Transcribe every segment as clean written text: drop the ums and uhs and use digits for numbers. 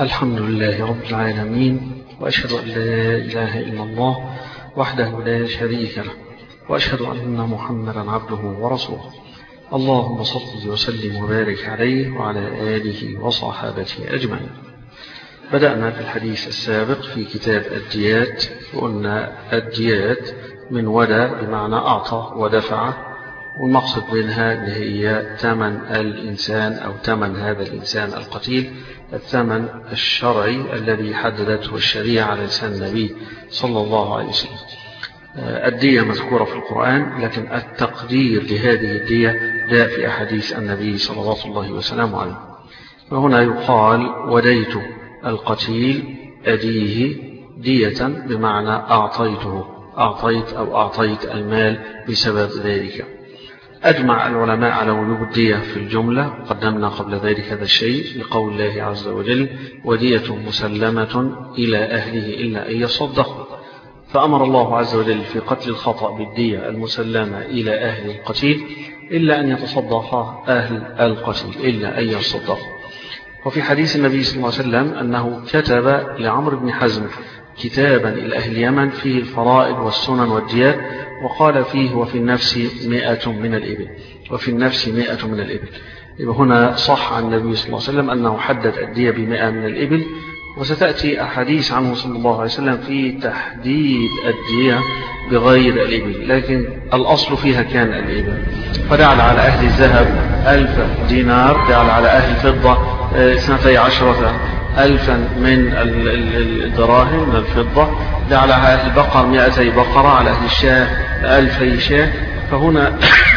الحمد لله رب العالمين، وأشهد أن لا إله إلا الله وحده لا شريك له، وأشهد أن محمدا عبده ورسوله. اللهم صل وسلم وبارك عليه وعلى آله وصحابته أجمعين. بدأنا في الحديث السابق في كتاب الديات، وقلنا الديات من ودى بمعنى أعطى ودفع، والمقصد منها اللي هي ثمن الإنسان أو ثمن هذا الإنسان القتيل، الثمن الشرعي الذي حددته الشريعة على لسان النبي صلى الله عليه وسلم. الدية مذكورة في القرآن، لكن التقدير لهذه الدية جاء في أحاديث النبي صلى الله عليه وسلم عليه. وهنا يقال وديت القتيل أديه دية، بمعنى أعطيته، أعطيت المال بسبب ذلك. أجمع العلماء على وجوب الدية في الجملة، قدمنا قبل ذلك هذا الشيء لقول الله عز وجل: ودية مسلمة إلى أهله إلا أن يصدقوا. فأمر الله عز وجل في قتل الخطأ بالدية المسلمة إلى أهل القتيل إلا أن يتصدق أهل القتيل، إلا أن يصدقوا. وفي حديث النبي صلى الله عليه وسلم أنه كتب لعمرو بن حزم كتابا إلى أهل اليمن فيه الفرائض والسنن والديات، وقال فيه: وفي النفس 100 من الإبل، وفي النفس 100 من الإبل. هنا صح عن النبي صلى الله عليه وسلم أنه حدد الدية ب100 من الإبل، وستأتي أحاديث عنه صلى الله عليه وسلم في تحديد الدية بغير الإبل، لكن الأصل فيها كان الإبل. فجعل على أهل الذهب 1000 دينار، جعل على أهل الفضة 12,000 من الدراهم من الفضة، جعل على أهل البقر 200 بقرة، على أهل الشاة 1000 شاة. فهنا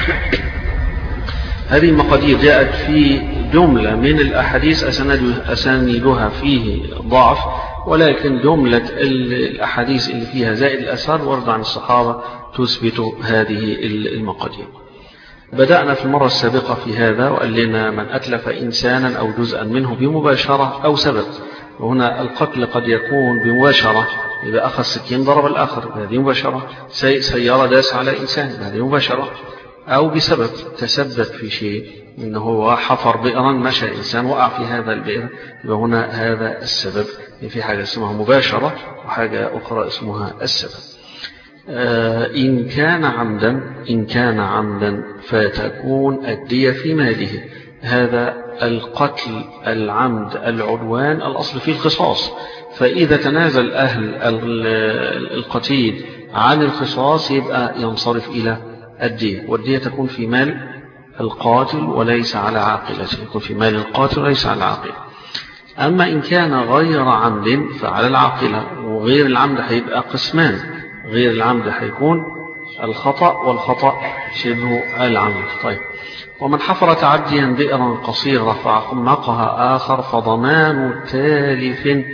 هذه المقادير جاءت في جملة من الأحاديث أسانيدها فيه ضعف، ولكن جملة الأحاديث اللي فيها زائد الأثر ورد عن الصحابة تثبت هذه المقادير. بدأنا في المرة السابقة في هذا وقال لنا: من أتلف إنسانا أو جزءا منه بمباشرة أو سبب. وهنا القتل قد يكون بمباشرة، إذا أخذ سكين ضرب الآخر هذه مباشرة، سيارة داس على إنسان هذه مباشرة، أو بسبب تسبب في شيء، إنه هو حفر بئرا، مشى إنسان وقع في هذا البئر، وهنا هذا السبب. في حاجة اسمها مباشرة وحاجة أخرى اسمها السبب. إن كان عمدا فتكون الدية في ماله. هذا القتل العمد العدوان الأصل فيه القصاص، فإذا تنازل أهل القتيل عن القصاص يبقى ينصرف إلى الدية، والدية تكون في مال القاتل وليس على عاقلته، يكون في مال القاتل وليس على عاقله. أما إن كان غير عمد فعلى العاقلة، وغير العمد هيبقى قسمان: غير العمد هيكون الخطأ، والخطأ شبه العمد. طيب، ومن حفر تعديا بئرا قصيرة فعمقها آخر فضمان تالف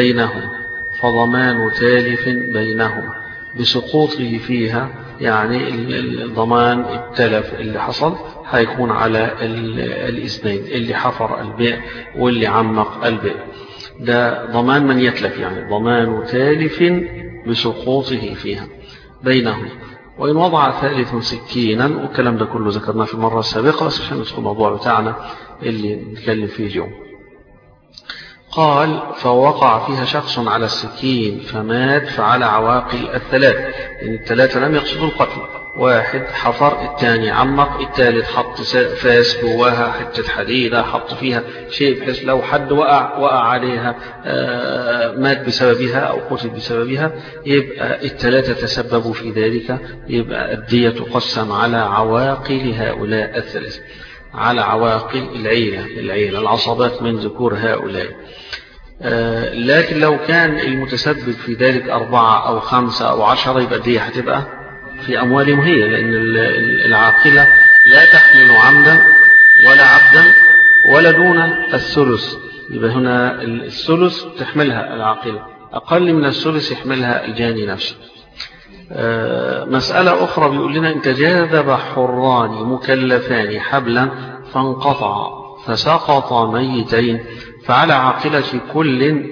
بينهما بسقوطه فيها، يعني الضمان التلف اللي حصل هيكون على الاثنين، اللي حفر البئر واللي عمق البئر. ده ضمان من يتلف، يعني ضمان تالف بسقوطه فيها بينهم. وإن وضع ثالث سكينا، والكلام ده كله ذكرناه في المرة السابقة، بس عشان ندخل الموضوع بتاعنا اللي نتكلم فيه اليوم. قال: فوقع فيها شخص على السكين فمات فعلى عواقل الثلاث، يعني الثلاثة لم يقصدوا القتل، واحد حفر، الثاني عمق، الثالث حط فاس جواها حتة حديدة، حط فيها شيء بحيث لو حد وقع عليها مات بسببها أو قتل بسببها، يبقى الثلاثة تسببوا في ذلك، يبقى الدية تقسم على عواقل هؤلاء الثلاثة، على عواقل العيلة العصبات من ذكور هؤلاء. لكن لو كان المتسبب في ذلك 4 أو 5 أو 10 يبقى الدية هتبقى في أموالهم هي، لأن العاقلة لا تحمل عمدا ولا عبدا ولا دون الثلث. يبقى هنا الثلث تحملها العاقلة، أقل من الثلث يحملها الجاني نفسه. مسألة أخرى بيقول لنا: إن تجاذب حران مكلفان حبلا فانقطع فسقط ميتين فعلى عاقلة كل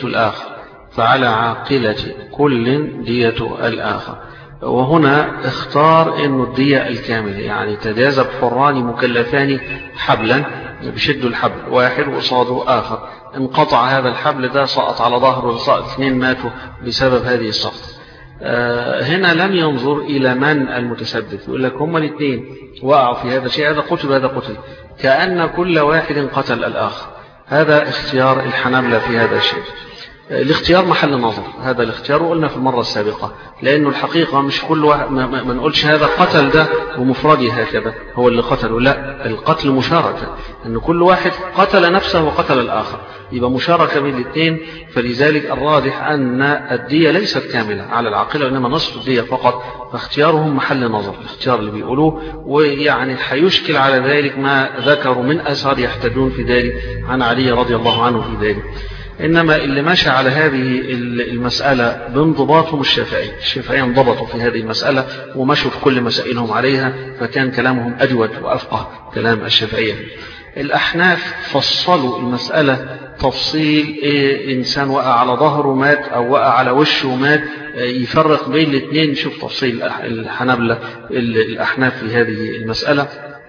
دية الآخر. وهنا اختار إنه الدية الكاملة، يعني تجاذب حران مكلفان حبلا، بيشدوا الحبل واحد وقصاده آخر، انقطع هذا الحبل ده سقط على ظهره، سقط اثنين ماتوا بسبب هذه السقطة. هنا لم ينظر إلى من المتسبب، يقول لك هما الاثنين وقعوا في هذا الشيء، هذا قتل هذا قتل، كأن كل واحد قتل الآخر. هذا اختيار الحنابلة في هذا الشيء. الاختيار محل نظر، هذا الاختيار وقلنا في المرة السابقة، لأنه الحقيقة مش كل واحد ما نقولش هذا قتل ده ومفردي هكذا هو اللي قتله، لا، القتل مشاركة، أن كل واحد قتل نفسه وقتل الآخر، يبقى مشاركة بين الاثنين. فلذلك الراجح أن الدية ليست كاملة على العاقلة، وإنما نصف الدية فقط، فاختيارهم محل نظر، الاختيار اللي بيقولوه. ويعني حيشكل على ذلك ما ذكروا من أثار يحتجون في ذلك عن علي رضي الله عنه في ذلك. إنما اللي ماشى على هذه المسألة بانضباطهم الشافعية انضبطوا في هذه المسألة ومشوا في كل مسائلهم عليها، فكان كلامهم أجود وأفقه كلام الشافعية. الأحناف فصلوا المسألة تفصيل، إنسان وقع على ظهره مات أو وقع على وشه مات، يفرق بين الاثنين. شوف تفصيل الحنابلة الأحناف في هذه المسألة.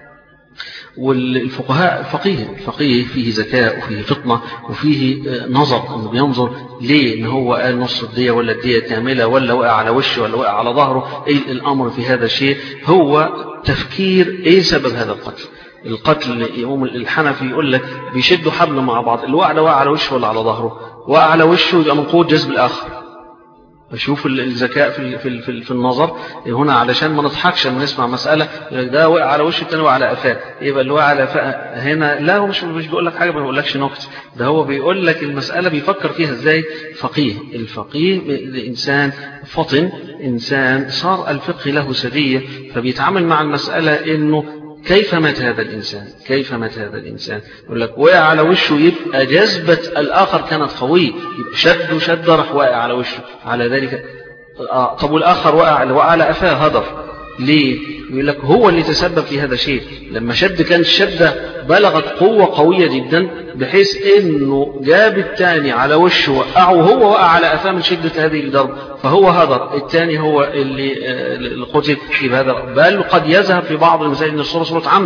والفقهاء الفقيه فيه ذكاء وفيه فطنة وفيه نظر، انه بينظر ليه ان هو قال نص الدية ولا الدية كاملة ولا وقع على وشه ولا وقع على ظهره، ايه الامر في هذا الشيء. هو تفكير ايه سبب هذا القتل. يقوم الحنفي يقول لك بيشدوا حبل مع بعض، الوقع ده وقع على وشه ولا على ظهره؟ وقع على وشه يبقى من قوة جذب الاخر. بشوف الذكاء في النظر هنا، علشان ما نضحكش لما نسمع مسألة ده وقع على وشه الثاني وقع على قفاه، يبقى اللي وقع على قفاه هنا لا، هو مش بيقول لك حاجة، ما بيقولكش نكت، ده هو بيقول لك المسألة بيفكر فيها ازاي. الفقيه إنسان فطن، إنسان صار الفقه له سجية، فبيتعامل مع المسألة إنه كيف مات هذا الإنسان. يقول لك وقع على وشه، يبقى جذبة الآخر كانت قوية، يبقى شد راح واقع على وشه. على ذلك طب والآخر وقع على قفاه هدر ليه؟ يقول لك هو اللي تسبب في هذا الشيء، لما شد كان الشدة بلغت قوة قوية جدا بحيث انه جاب الثاني على وشه وقعه، وهو وقع على قفاه من شدة هذه الضرب، فهو هدر، الثاني هو اللي قتل في هذا. بل قد يذهب في بعض المسائل ان الصورة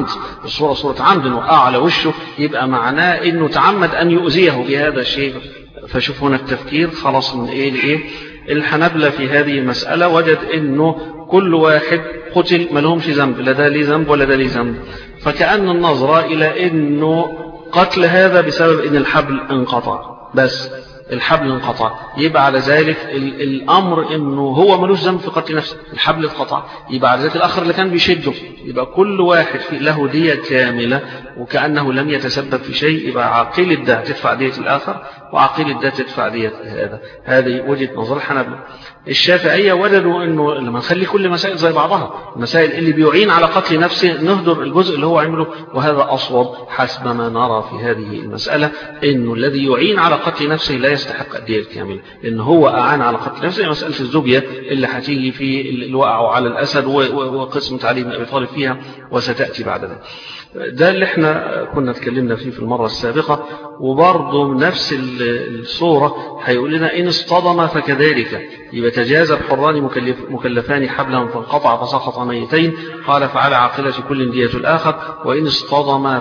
صورة عمد انه وقع على وشه، يبقى معناه انه تعمد ان يؤذيه بهذا الشيء. فشوف هنا التفكير خلاص من ايه لايه. الحنابلة في هذه المسألة وجد انه كل واحد قتل ما لهمش ذنب، لا ده ليه ذنب ولا ده ليه ذنب، فكأن النظرة إلى أنه قتل هذا بسبب أن الحبل انقطع، بس الحبل انقطع، يبقى على ذلك الأمر أنه هو ملوش ذنب في قتل نفسه، الحبل انقطع، يبقى على ذلك الآخر اللي كان بيشده، يبقى كل واحد له دية كاملة وكأنه لم يتسبب في شيء، يبقى عقيل ده تدفع دية الآخر وعقيل ده تدفع دية هذا. هذه وجهة نظر الحنابلة. الشافعية وجدوا أنه لما نخلي كل مسائل زي بعضها، المسائل اللي بيعين على قتل نفسه نهدر الجزء اللي هو عمله، وهذا أصوب حسب ما نرى في هذه المسألة، أنه الذي يعين على قتل نفسه لا يستحق الدية الكاملة، لأن هو أعان على قتل نفسه. مسألة الزوجية اللي هتيجي في الوقع على الأسد وقسمة علي بن أبي طالب فيها وستأتي بعد ذلك. ده اللي احنا كنا اتكلمنا فيه في المرة السابقة. وبرضه نفس الصورة هيقول لنا إن اصطدم فكذلك، يبقى تجاز الحران مكلفان حبلهم فانقطع فسقط ميتين، قال فعلى عاقلة كل دية الآخر. وإن اصطدم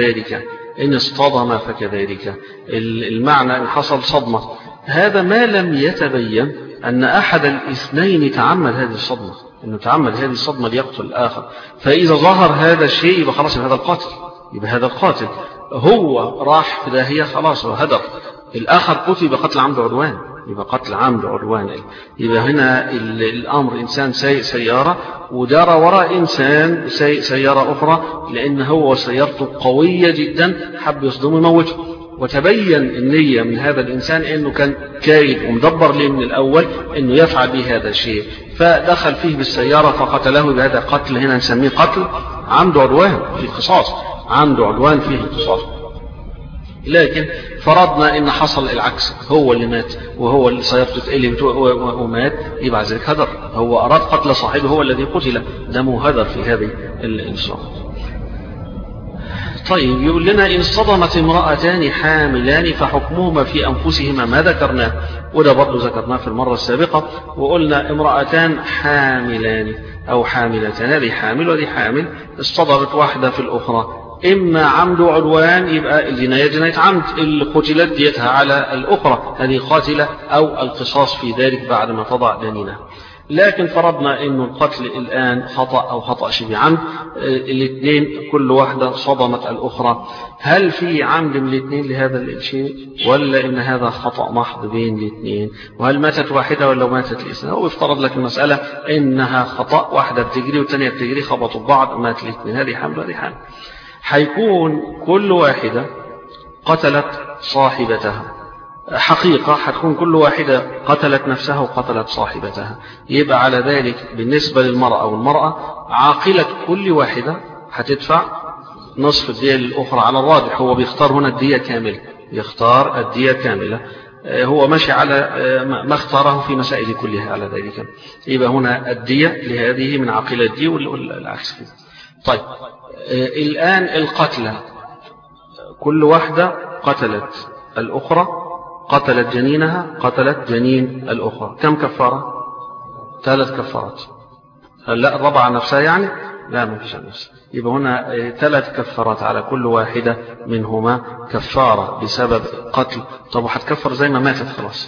فكذلك، المعنى إن حصل صدمة، هذا ما لم يتبين أن أحد الاثنين تعمد هذه الصدمة، أنه تعمد هذه الصدمة ليقتل الآخر. فإذا ظهر هذا الشيء يبقى خلاص هذا القاتل هو راح في داهية، خلاص هو هدر، الآخر قتل بقتل عمد عدوان، يبقى هنا الأمر إنسان سايق سيارة ودار وراء إنسان سايق سيارة أخرى، لأن هو سيارته قوية جدا، حب يصدمه يموته، وتبين النية من هذا الإنسان أنه كان كايد ومدبر ليه من الأول أنه يفعل به هذا الشيء، فدخل فيه بالسيارة فقتله. بهذا قتل هنا نسميه قتل عمد عدوان في القصاص، لكن فرضنا ان حصل العكس، هو اللي مات وهو اللي سيارته تقلب ومات، يبقى ذلك هدر، هو اراد قتل صاحبه، هو الذي قتل، دمه هدر في هذه الصورة. طيب يقول لنا إن اصطدمت امرأتان حاملان فحكمهما في أنفسهما ما ذكرناه، وده برضو ذكرناه في المرة السابقة، وقلنا امرأتان حاملان أو حاملتان، هذه حامل وهذه حامل، اصطدمت واحدة في الأخرى، إما عمد وعدوان يبقى الجناية جناية عمد، اللي قتلت ديتها على الأخرى هذه قاتلة، أو القصاص في ذلك بعد ما تضع جنينها. لكن فرضنا إنه القتل الآن خطأ أو خطأ شبه عمد، الاثنين كل واحدة صدمت الأخرى، هل في عمد من الاثنين لهذا الشيء، ولا إن هذا خطأ محض بين الاثنين؟ وهل ماتت واحدة ولا ماتت الاثنين؟ هو يفترض لك المسألة إنها خطأ، واحدة بتجري والثانية بتجري، خبطوا ببعض مات الاثنين، هذه حمل وهذه حمل. حيكون كل واحدة قتلت صاحبتها، حقيقة حتكون كل واحدة قتلت نفسها وقتلت صاحبتها. يبقى على ذلك بالنسبة للمرأة والمرأة عاقلة كل واحدة هتدفع نصف الدية للأخرى على الراجح. هو بيختار هنا الدية كاملة، يختار الدية كاملة، هو ماشي على ما اختاره في مسائل كلها على ذلك. يبقى هنا الدية لهذه من عاقلة دي والعكس كده. طيب الآن القتلى كل واحدة قتلت الأخرى، قتلت جنينها، قتلت جنين الأخرى، كم كفارة؟ 3 كفارات. لا الرابعة نفسها يعني؟ لا ما فيش نفسها. يبقى هنا 3 كفارات على كل واحدة منهما كفارة بسبب قتل. طب وهتكفر زي ما ماتت خلاص.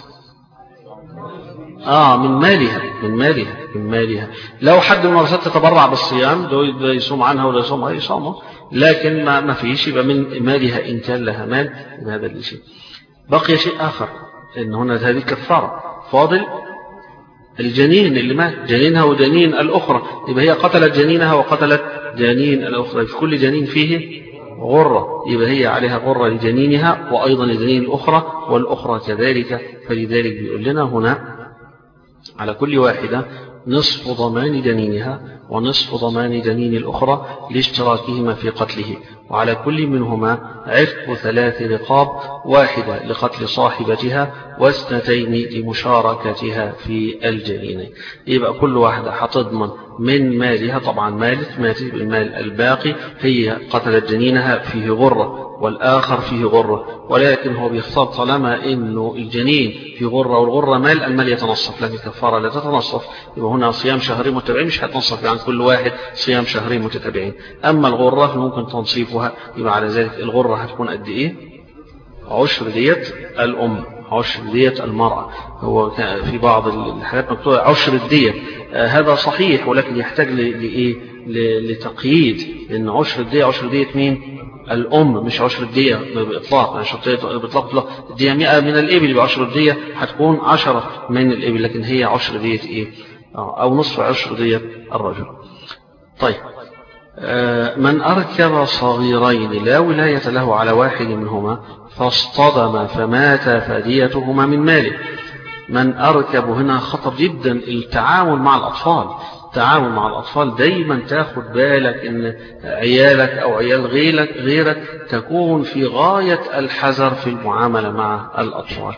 من مالها. لو حد من الورثات تتبرع بالصيام ده يصوم عنها ولا يصومها يصومه، لكن ما فيش، يبقى من مالها إن كان لها مال بهذا الشيء. بقي شيء آخر، إن هنا هذه كفارة، فاضل الجنين اللي مات، جنينها وجنين الأخرى. يبقى هي قتلت جنينها وقتلت جنين الأخرى، في كل جنين فيه غرة، يبقى هي عليها غرة لجنينها وأيضا لجنين الأخرى والأخرى كذلك. فلذلك بيقول لنا هنا على كل واحدة نصف ضمان جنينها ونصف ضمان جنين الأخرى لاشتراكهما في قتله، وعلى كل منهما عتق 3 رقاب، واحدة لقتل صاحبتها واثنتين لمشاركتها في الجنين. يبقى كل واحدة هتضمن من مالها، طبعا ماتت بالمال الباقي، هي قتلت جنينها فيه غرة والآخر فيه غرة، ولكن هو بيختار طالما إنه الجنين في غرة والغرة مال، المال يتنصف، لكن الكفارة لا تتنصف. يبقى هنا صيام شهرين متتابعين مش هتنصف عن كل واحد صيام شهرين متتابعين. أما الغرة فممكن تنصيفها، يبقى على ذلك الغرة هتكون قد إيه؟ 10 دية الأم، 10 دية المرأة. هو في بعض الحالات مكتوبة 10 دية، هذا صحيح، ولكن يحتاج لإيه؟ لتقييد، لأن 10 دية مين؟ الأم، مش 10 دية بإطلاق، يعني بإطلاق الدية 100 من الإبل، يبقى 10 دية هتكون 10 من الإبل، لكن هي 10 دية إيه؟ أو نصف 10 دية الرجل. طيب من أركب صغيرين لا ولاية له على واحد منهما فاصطدم فمات فديتهما من ماله. من أركب هنا خطر جدا، التعامل مع الأطفال. التعامل مع الأطفال دايما تاخد بالك إن عيالك أو عيال غيرك تكون في غاية الحذر في المعاملة مع الأطفال.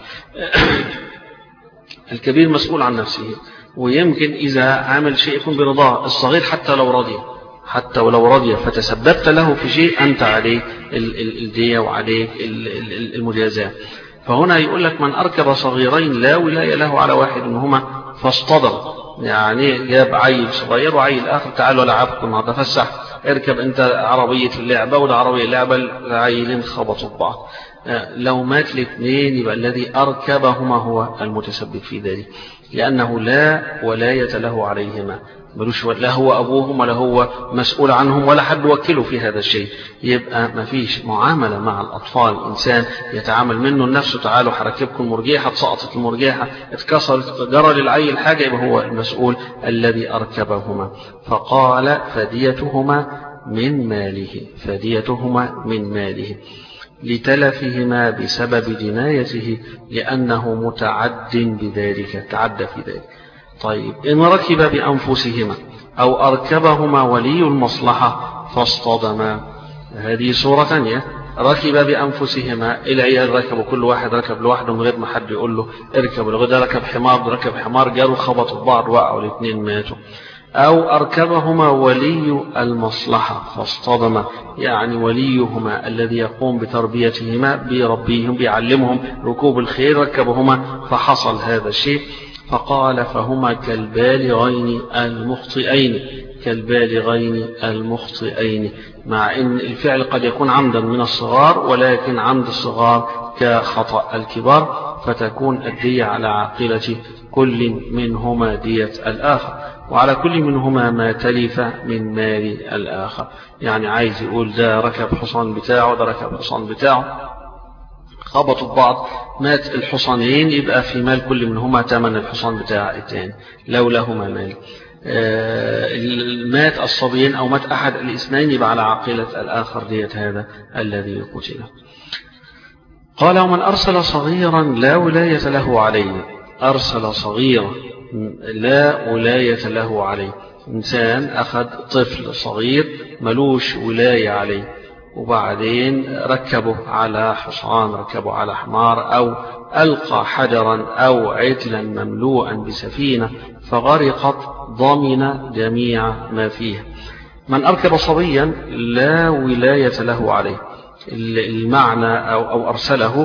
الكبير مسؤول عن نفسه، ويمكن إذا عمل شيء يكون برضاه، الصغير حتى ولو رضي فتسببت له في شيء أنت عليك الدية وعليك المجازاة. فهنا يقول لك من أركب صغيرين لا ولاية له على واحد منهما فاصطدم، يعني جاب عيل صغير وعيل آخر، تعالوا لعبكم النهارده فسح، اركب أنت عربية اللعبة ولا عربية اللعبة، العيلين خبطوا ببعض. لو مات الاثنين يبقى الذي أركبهما هو المتسبب في ذلك، لأنه لا ولاية له عليهما، ملوش، لا هو أبوهم ولا هو مسؤول عنهم ولا حد وكله في هذا الشيء. يبقى ما فيش معاملة مع الأطفال، إنسان يتعامل منه لنفسه، تعالوا حركبكم المرجيحة، سقطت المرجيحة، اتكسرت، جرى للعيل حاجة، يبقى هو المسؤول الذي أركبهما. فقال فديتهما من ماله لتلفهما بسبب جنايته لأنه متعد بذلك، تعدى في ذلك. طيب إن ركب بأنفسهما أو أركبهما ولي المصلحة فاصطدما، هذه صورة ثانية. ركب بأنفسهما، العيال ركبوا، كل واحد ركب لوحده من غير ما حد يقول له اركب، ده ركب حمار، جاروا خبطوا ببعض وقعوا الاثنين ماتوا. أو أركبهما ولي المصلحة فاصطدما، يعني وليهما الذي يقوم بتربيتهما، بيربيهم بيعلمهم ركوب الخير، ركبهما فحصل هذا الشيء. فقال فهما كالبالغين المخطئين، كالبالغين المخطئين، مع أن الفعل قد يكون عمدا من الصغار، ولكن عمد الصغار كخطأ الكبار، فتكون الدية على عاقلة كل منهما دية الآخر، وعلى كل منهما ما تلف من مال الآخر. يعني عايز يقول ده ركب حصان بتاعه، ده ركب حصان بتاعه، خبطوا ببعض، مات الحصانين، يبقى في مال كل منهما ثمن الحصان بتاع الثاني لو لهما مال. مات الصبيين أو مات أحد الاثنين، يبقى على عاقلة الآخر دية هذا الذي قتل. قال: ومن أرسل صغيرا لا ولاية له عليه. أرسل صغيرا لا ولاية له عليه، إنسان أخذ طفل صغير ملوش ولاية عليه، وبعدين ركبه على حصان، ركبه على حمار، أو ألقى حجرا أو عجلا مملوءا بسفينة فغرقت، ضمن جميع ما فيها. من أركب صبيا لا ولاية له عليه، المعنى أو أرسله،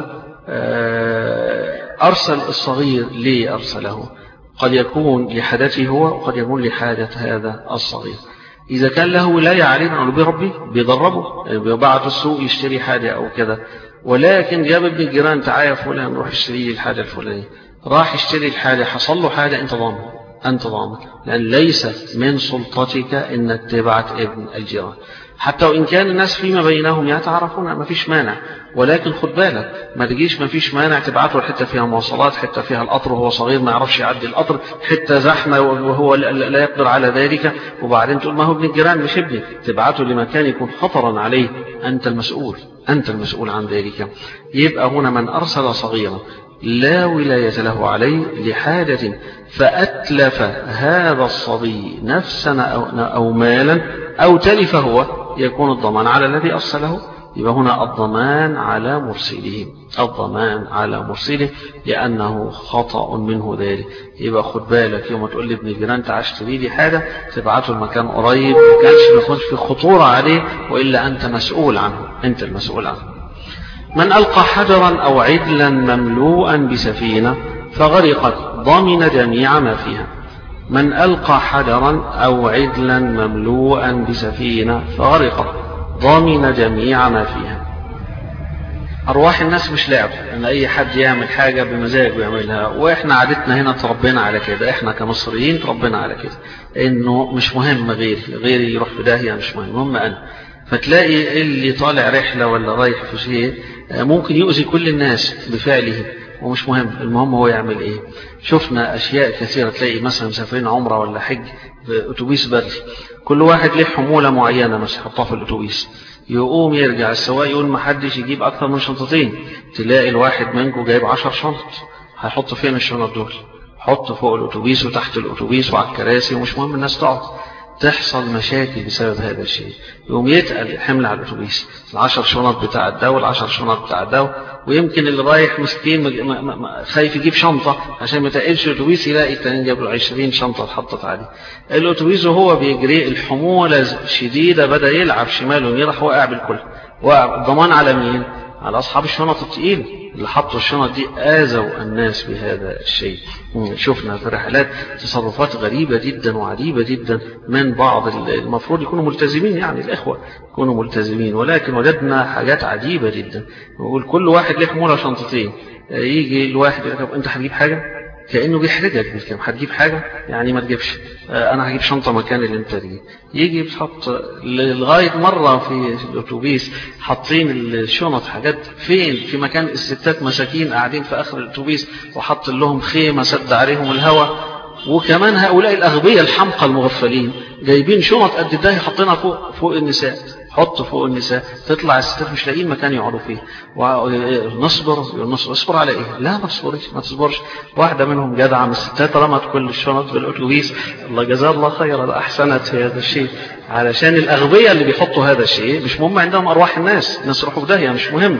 أرسل الصغير ليه أرسله؟ قد يكون لحاجته هو، وقد يكون لحاجة هذا الصغير. إذا كان له ولاية عليه نقول بربي بيدربه، بيبعت السوق يشتري حاجة أو كذا، ولكن جاب ابن الجيران: تعالى يا فلان روح اشتري الحاجة الفلانية، راح يشتري الحاجة، حصل له حاجة، أنت ضامن، أنت ضامن، لأن ليس من سلطتك إنك تبعت ابن الجيران، حتى وإن كان الناس فيما بينهم يتعرفون، ما فيش مانع، ولكن خد بالك ما تجيش ما فيش مانع تبعته حتة فيها مواصلات، حتة فيها القطر وهو صغير ما يعرفش يعدي القطر، حتة زحمة وهو لا يقدر على ذلك، وبعدين تقول ما هو ابن الجيران مش ابني، تبعته لمكان يكون خطرا عليه، أنت المسؤول، أنت المسؤول عن ذلك. يبقى هنا من أرسل صغيرا لا ولاية له عليه لحاجة فأتلف هذا الصبي نفسا أو مالا أو تلف هو، يكون الضمان على الذي أرسله. يبقى هنا الضمان على مرسله، الضمان على مرسله، لأنه خطأ منه ذلك. يبقى خد بالك يوم تقول لي ابن الجيران تعال اشتري لي حاجة، تبعته المكان قريب، ما يكونش في خطورة عليه، وإلا أنت مسؤول عنه، أنت المسؤول عنه. من ألقى حجرا أو عدلا مملوءا بسفينة فغرقت، ضمن جميع ما فيها. من ألقى حجرا أو عدلا مملوءا بسفينة فغرقت، ضمن جميع ما فيها. أرواح الناس مش لعب، إن أي حد يعمل حاجة بمزاج ويعملها، وإحنا عادتنا هنا تربينا على كده، إحنا كمصريين تربينا على كده، إنه مش مهم غيري يروح في داهية، مش مهم، المهم أنا. فتلاقي اللي طالع رحلة ولا رايح في شيء ممكن يؤذي كل الناس بفعله، ومش مهم، المهم هو يعمل ايه. شفنا اشياء كثيرة، تلاقي مثلا مسافرين عمرة ولا حج بأتوبيس بري، كل واحد له حمولة معينة مثلا يحطها في الأتوبيس، يقوم يرجع السواق يقول ما حدش يجيب أكثر من شنطتين، تلاقي الواحد منكم جايب 10 شنط، هيحط فين الشنط دول؟ حط فوق الأتوبيس وتحت الأتوبيس وعلى الكراسي، ومش مهم الناس تقعد. تحصل مشاكل بسبب هذا الشيء، يقوم يتقل الحمل على الأتوبيس، 10 شنط بتاع الدولة، 10 شنط بتاع الدولة، ويمكن اللي رايح مسكين خايف يجيب شنطة عشان ما تقلش الأتوبيس، يلاقي التاني جاب له 20 شنطة اتحطت عليه. الأتوبيس وهو بيجري الحمولة شديدة، بدأ يلعب شمال ويمين، راح واقع بالكل. والضمان على مين؟ على أصحاب الشنط التقيل اللي حطوا الشنط دي، آذوا الناس بهذا الشيء. شفنا في الرحلات تصرفات غريبة جدا وعجيبة جدا من بعض المفروض يكونوا ملتزمين، يعني الإخوة يكونوا ملتزمين، ولكن وجدنا حاجات عجيبة جدا. نقول كل واحد له حمولة شنطتين، يجي الواحد يقول أنت هتجيب حاجة؟ كأنه بيحرجك بالكلام، هتجيب حاجة؟ يعني ما تجيبش، أنا هجيب شنطة مكان اللي أنت تجيب. يجي بتحط لغاية مرة في الأتوبيس حاطين الشنط حاجات فين؟ في مكان الستات مساكين قاعدين في آخر الأتوبيس، وحط لهم خيمة سد عليهم الهواء. وكمان هؤلاء الأغبياء الحمقى المغفلين جايبين شنط قد ده حاطينها فوق النساء، حط فوق النساء، تطلع الستات مش لاقيين مكان يقعدوا فيه. ونصبر اصبر على ايه؟ لا ما تصبرش. واحدة منهم جدعة من الستات رمت كل الشنط بالأتوبيس، الله جزاه الله خيرا، أحسنت هذا الشيء، علشان الأغبياء اللي بيحطوا هذا الشيء مش مهم عندهم أرواح الناس يروحوا في داهية، مش مهم.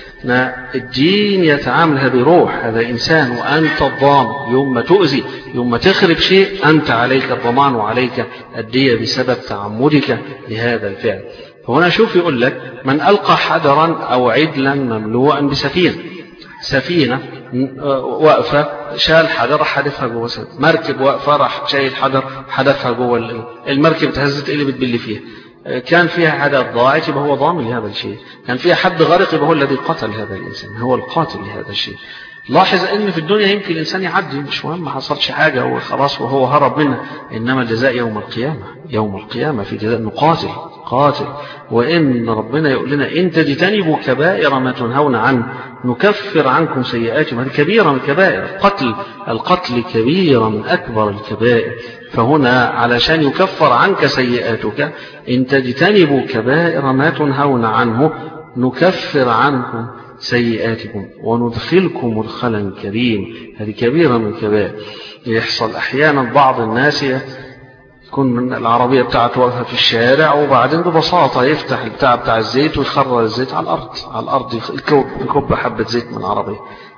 الدين يتعامل بروح هذا إنسان، وأنت الضامن يوم ما تؤذي، يوم ما تخرب شيء، أنت عليك الضمان وعليك الدية بسبب تعمدك لهذا الفعل. فهنا شوف يقول لك من ألقى حجرا أو عدلا مملوءا بسفينة. سفينة واقفة شال حجر راح حدفها جوه سد، مركب واقفة راح شايل حجر حدفها جوه المركب، اتهزت قلبت باللي فيها. كان فيها حاجة ضاعت يبقى هو ضامن لهذا الشيء، كان فيها حد غرق يبقى هو الذي قتل هذا الإنسان، هو القاتل لهذا الشيء. لاحظ ان في الدنيا يمكن الانسان يعدي مش مهم، ما حصلش حاجة هو خلاص وهو هرب منها، انما الجزاء يوم القيامة، يوم القيامة في جزاء انه قاتل. وان ربنا يقول لنا ان تجتنبوا كبائر ما تنهون عنه نكفر عنكم سيئاتكم، هذه كبيرة من الكبائر، القتل كبيرة من اكبر الكبائر. فهنا علشان يكفر عنك سيئاتك ان تجتنبوا كبائر ما تنهون عنه نكفر عنكم سيئاتكم وندخلكم مدخلا كريم، هذه كبيرة من الكبائر. يحصل أحيانا بعض الناس يكون من العربية بتاعته واقفة في الشارع وبعدين ببساطة يفتح البتاع بتاع الزيت ويخرج الزيت على الأرض يكب حبة زيت من العربية،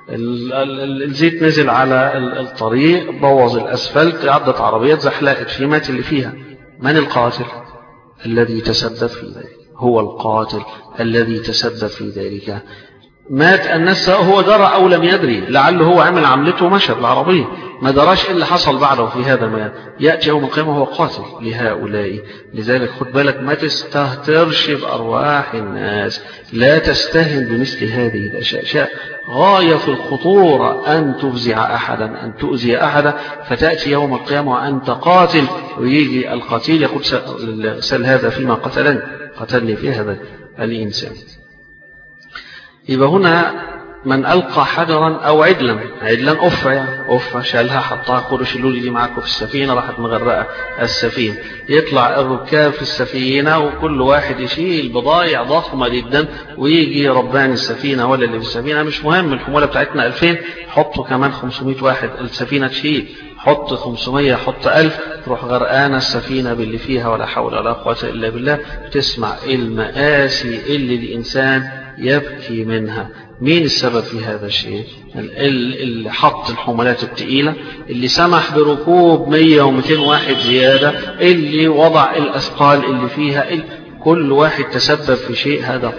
الزيت نزل على الطريق بوظ الأسفلت، عدت عربية زحلقت فيه مات اللي فيها. من القاتل؟ الذي تسبب في ذلك، هو القاتل الذي تسبب في ذلك. مات الناس هو درى أو لم يدري، لعله هو عمل عملته ومشى بالعربية، ما دراش إيه اللي حصل بعده في هذا المياه، يأتي يوم القيامة هو قاتل لهؤلاء. لذلك خد بالك ما تستهترش بأرواح الناس، لا تستهن بمثل هذه الأشياء، غاية في الخطورة أن تفزع أحدا، أن تؤذي أحدا، فتأتي يوم القيامة وأنت قاتل، ويجي القتيل يقول سل هذا فيما قتلني في هذا الإنسان. يبقى هنا من ألقى حجرا أو عدلا أفة شالها حطها، خدوا شيلوا لي دي معاكم في السفينة، راحت مغرقة السفينة، يطلع الركاب في السفينة وكل واحد يشيل بضايع ضخمة جدا، ويجي ربان السفينة ولا اللي في السفينة مش مهم، الحمولة بتاعتنا 2000 حطوا كمان 500 واحد السفينة تشيل، حط 500 حط 1000 تروح غرقانة السفينة باللي فيها، ولا حول ولا قوة إلا بالله. تسمع المآسي اللي الإنسان يبكي منها. مين السبب في هذا الشيء؟ اللي حط الحملات الثقيلة، اللي سمح بركوب 100 و200 واحد زيادة، اللي وضع الأثقال اللي فيها، كل واحد تسبب في شيء.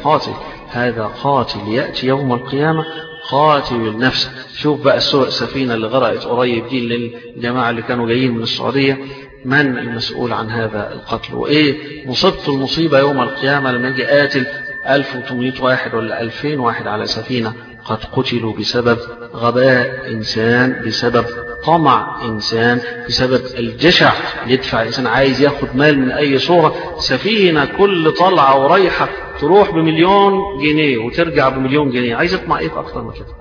هذا قاتل يأتي يوم القيامة قاتل النفس. شوف بقى السفينة اللي غرقت قريب دي للجماعة اللي كانوا جايين من السعودية، من المسؤول عن هذا القتل؟ وإيه مصيبته المصيبة يوم القيامة لما يجي قاتل 1800 واحد ولا 2000 واحد على سفينة قد قتلوا بسبب غباء إنسان، بسبب طمع إنسان، بسبب الجشع يدفع إنسان عايز ياخد مال من أي صورة. سفينة كل طلعة ورايحة تروح ب1,000,000 جنيه وترجع ب1,000,000 جنيه، عايز يطمع إيه أكتر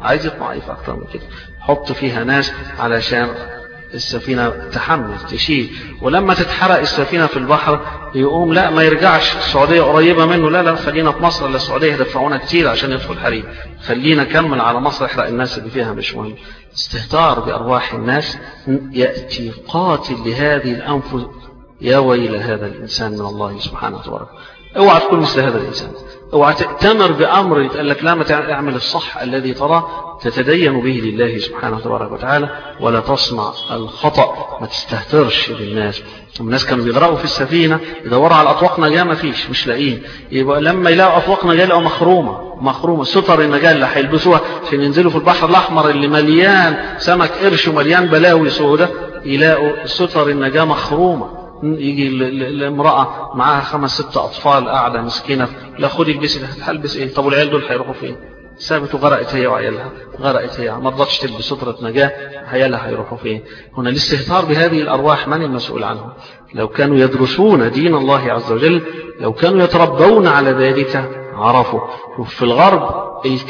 من كده؟ حط فيها ناس علشان السفينة تحمل تشيل، ولما تتحرق السفينة في البحر يقوم لا ما يرجعش، السعودية قريبة منه، لا خلينا في مصر، ولا السعودية يدفعونا كتير عشان يدخل حريق، خلينا كمل على مصر احرق الناس اللي فيها مش مهم. استهتار بأرواح الناس. يأتي قاتل لهذه الأنفس، يا ويل هذا الإنسان من الله سبحانه وتعالى. اوعى تكون مثل هذا الإنسان، اوعى تأتمر بأمر يتقال لك لا ما تعمل الصح الذي ترى تتدين به لله سبحانه وتعالى، ولا تصنع الخطأ، ما تستهترش بالناس. الناس كانوا بيغرقوا في السفينة يدوروا على أطواق نجاة، ما فيش، مش لاقيين، يبقى لما يلاقوا أطواق نجاة يلاقوا مخرومة ستر النجاة اللي هيلبسوها عشان ينزلوا في البحر الأحمر اللي مليان سمك قرش ومليان بلاوي سودة، يلاقوا ستر النجاة مخرومة. يجي الامرأة معاها 5-6 أطفال قاعدة مسكينة، لا خدي البسي ده، هلبس ايه؟ طب والعيال دول هيروحوا فين؟ سابت وغرقت هي وعيالها، ما رضتش تلبس سترة نجاة، عيالها هيروحوا فين؟ هنا الاستهتار بهذه الأرواح من المسؤول عنهم؟ لو كانوا يدرسون دين الله عز وجل، لو كانوا يتربون على ذلك عرفوا. في الغرب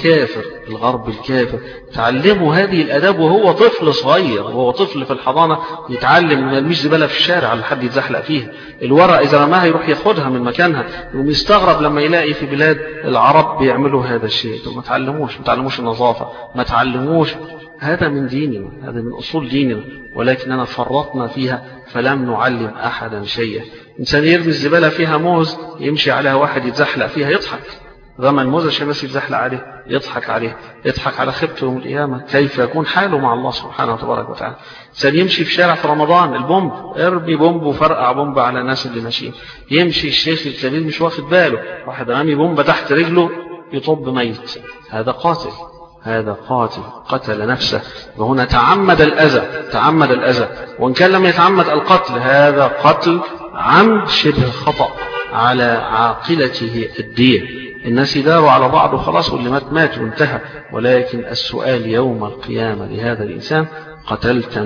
الكافر تعلموا هذه الأداب وهو طفل صغير، وهو طفل في الحضانة يتعلم من المش زبالة في الشارع على حد يتزحلق فيها، الورق إذا رماها يروح ياخدها من مكانها، ومستغرب لما يلاقي في بلاد العرب بيعملوا هذا الشيء. ما تعلموش النظافة، ما تعلموش. هذا من ديننا، هذا من أصول ديننا، ولكننا فرطنا فيها فلم نعلم أحدا شيئا. إنسان يرمي الزبالة فيها موز، يمشي عليها واحد يتزحلق فيها يضحك، رمى الموز عشان الناس يتزحلق عليه، يضحك على خيبته يوم القيامة. كيف يكون حاله مع الله سبحانه وتعالى؟ إنسان يمشي في شارع في رمضان، البومب، ارمي بومب وفرقع بومب على الناس اللي ماشيين، يمشي الشيخ الكبير مش واخد باله، واحد رامي بومب تحت رجله يطب ميت، هذا هذا قاتل قتل نفسه، وهنا تعمد الأذى، وإن كان لم يتعمد القتل هذا قتل عمد شبه خطأ على عاقلته الدية. الناس داروا على بعض وخلاص، واللي مات وانتهى، ولكن السؤال يوم القيامة لهذا الإنسان قتلت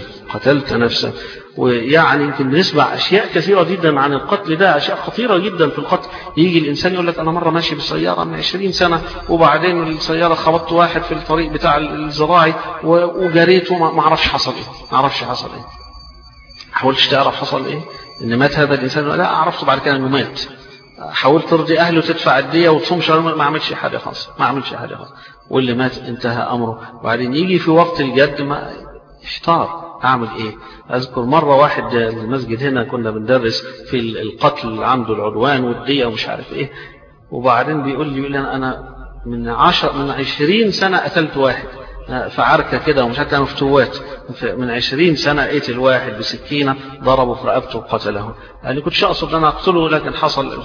نفسا. ويعني يمكن بنسمع أشياء كثيرة جدا عن القتل ده، أشياء خطيرة جدا في القتل. يجي الإنسان يقول لك أنا مرة ماشي بالسيارة من 20 سنة وبعدين السيارة خبطت واحد في الطريق بتاع الزراعي وجريت وما أعرفش حصل إيه. حاولتش تعرف حصل إيه؟ إن مات هذا الإنسان؟ لا، عرفت بعد كده إنه مات. حاولت ترضي أهله تدفع الدية وتصوم شهر، ما عملش حاجة خالص، واللي مات انتهى أمره. وبعدين يجي في وقت الجد ما احتار أعمل إيه. أذكر مرة واحد المسجد هنا كنا بندرس في القتل عنده العدوان والدية ومش عارف إيه، وبعدين بيقول لي أنا من 20 سنة قتلت واحد في عركة كده ومش عارف، كانوا فتوات من 20 سنة قتل واحد بسكينة ضربه في رقبته وقتله. قال لي كنتش أقصد أن أقتله لكن حصل.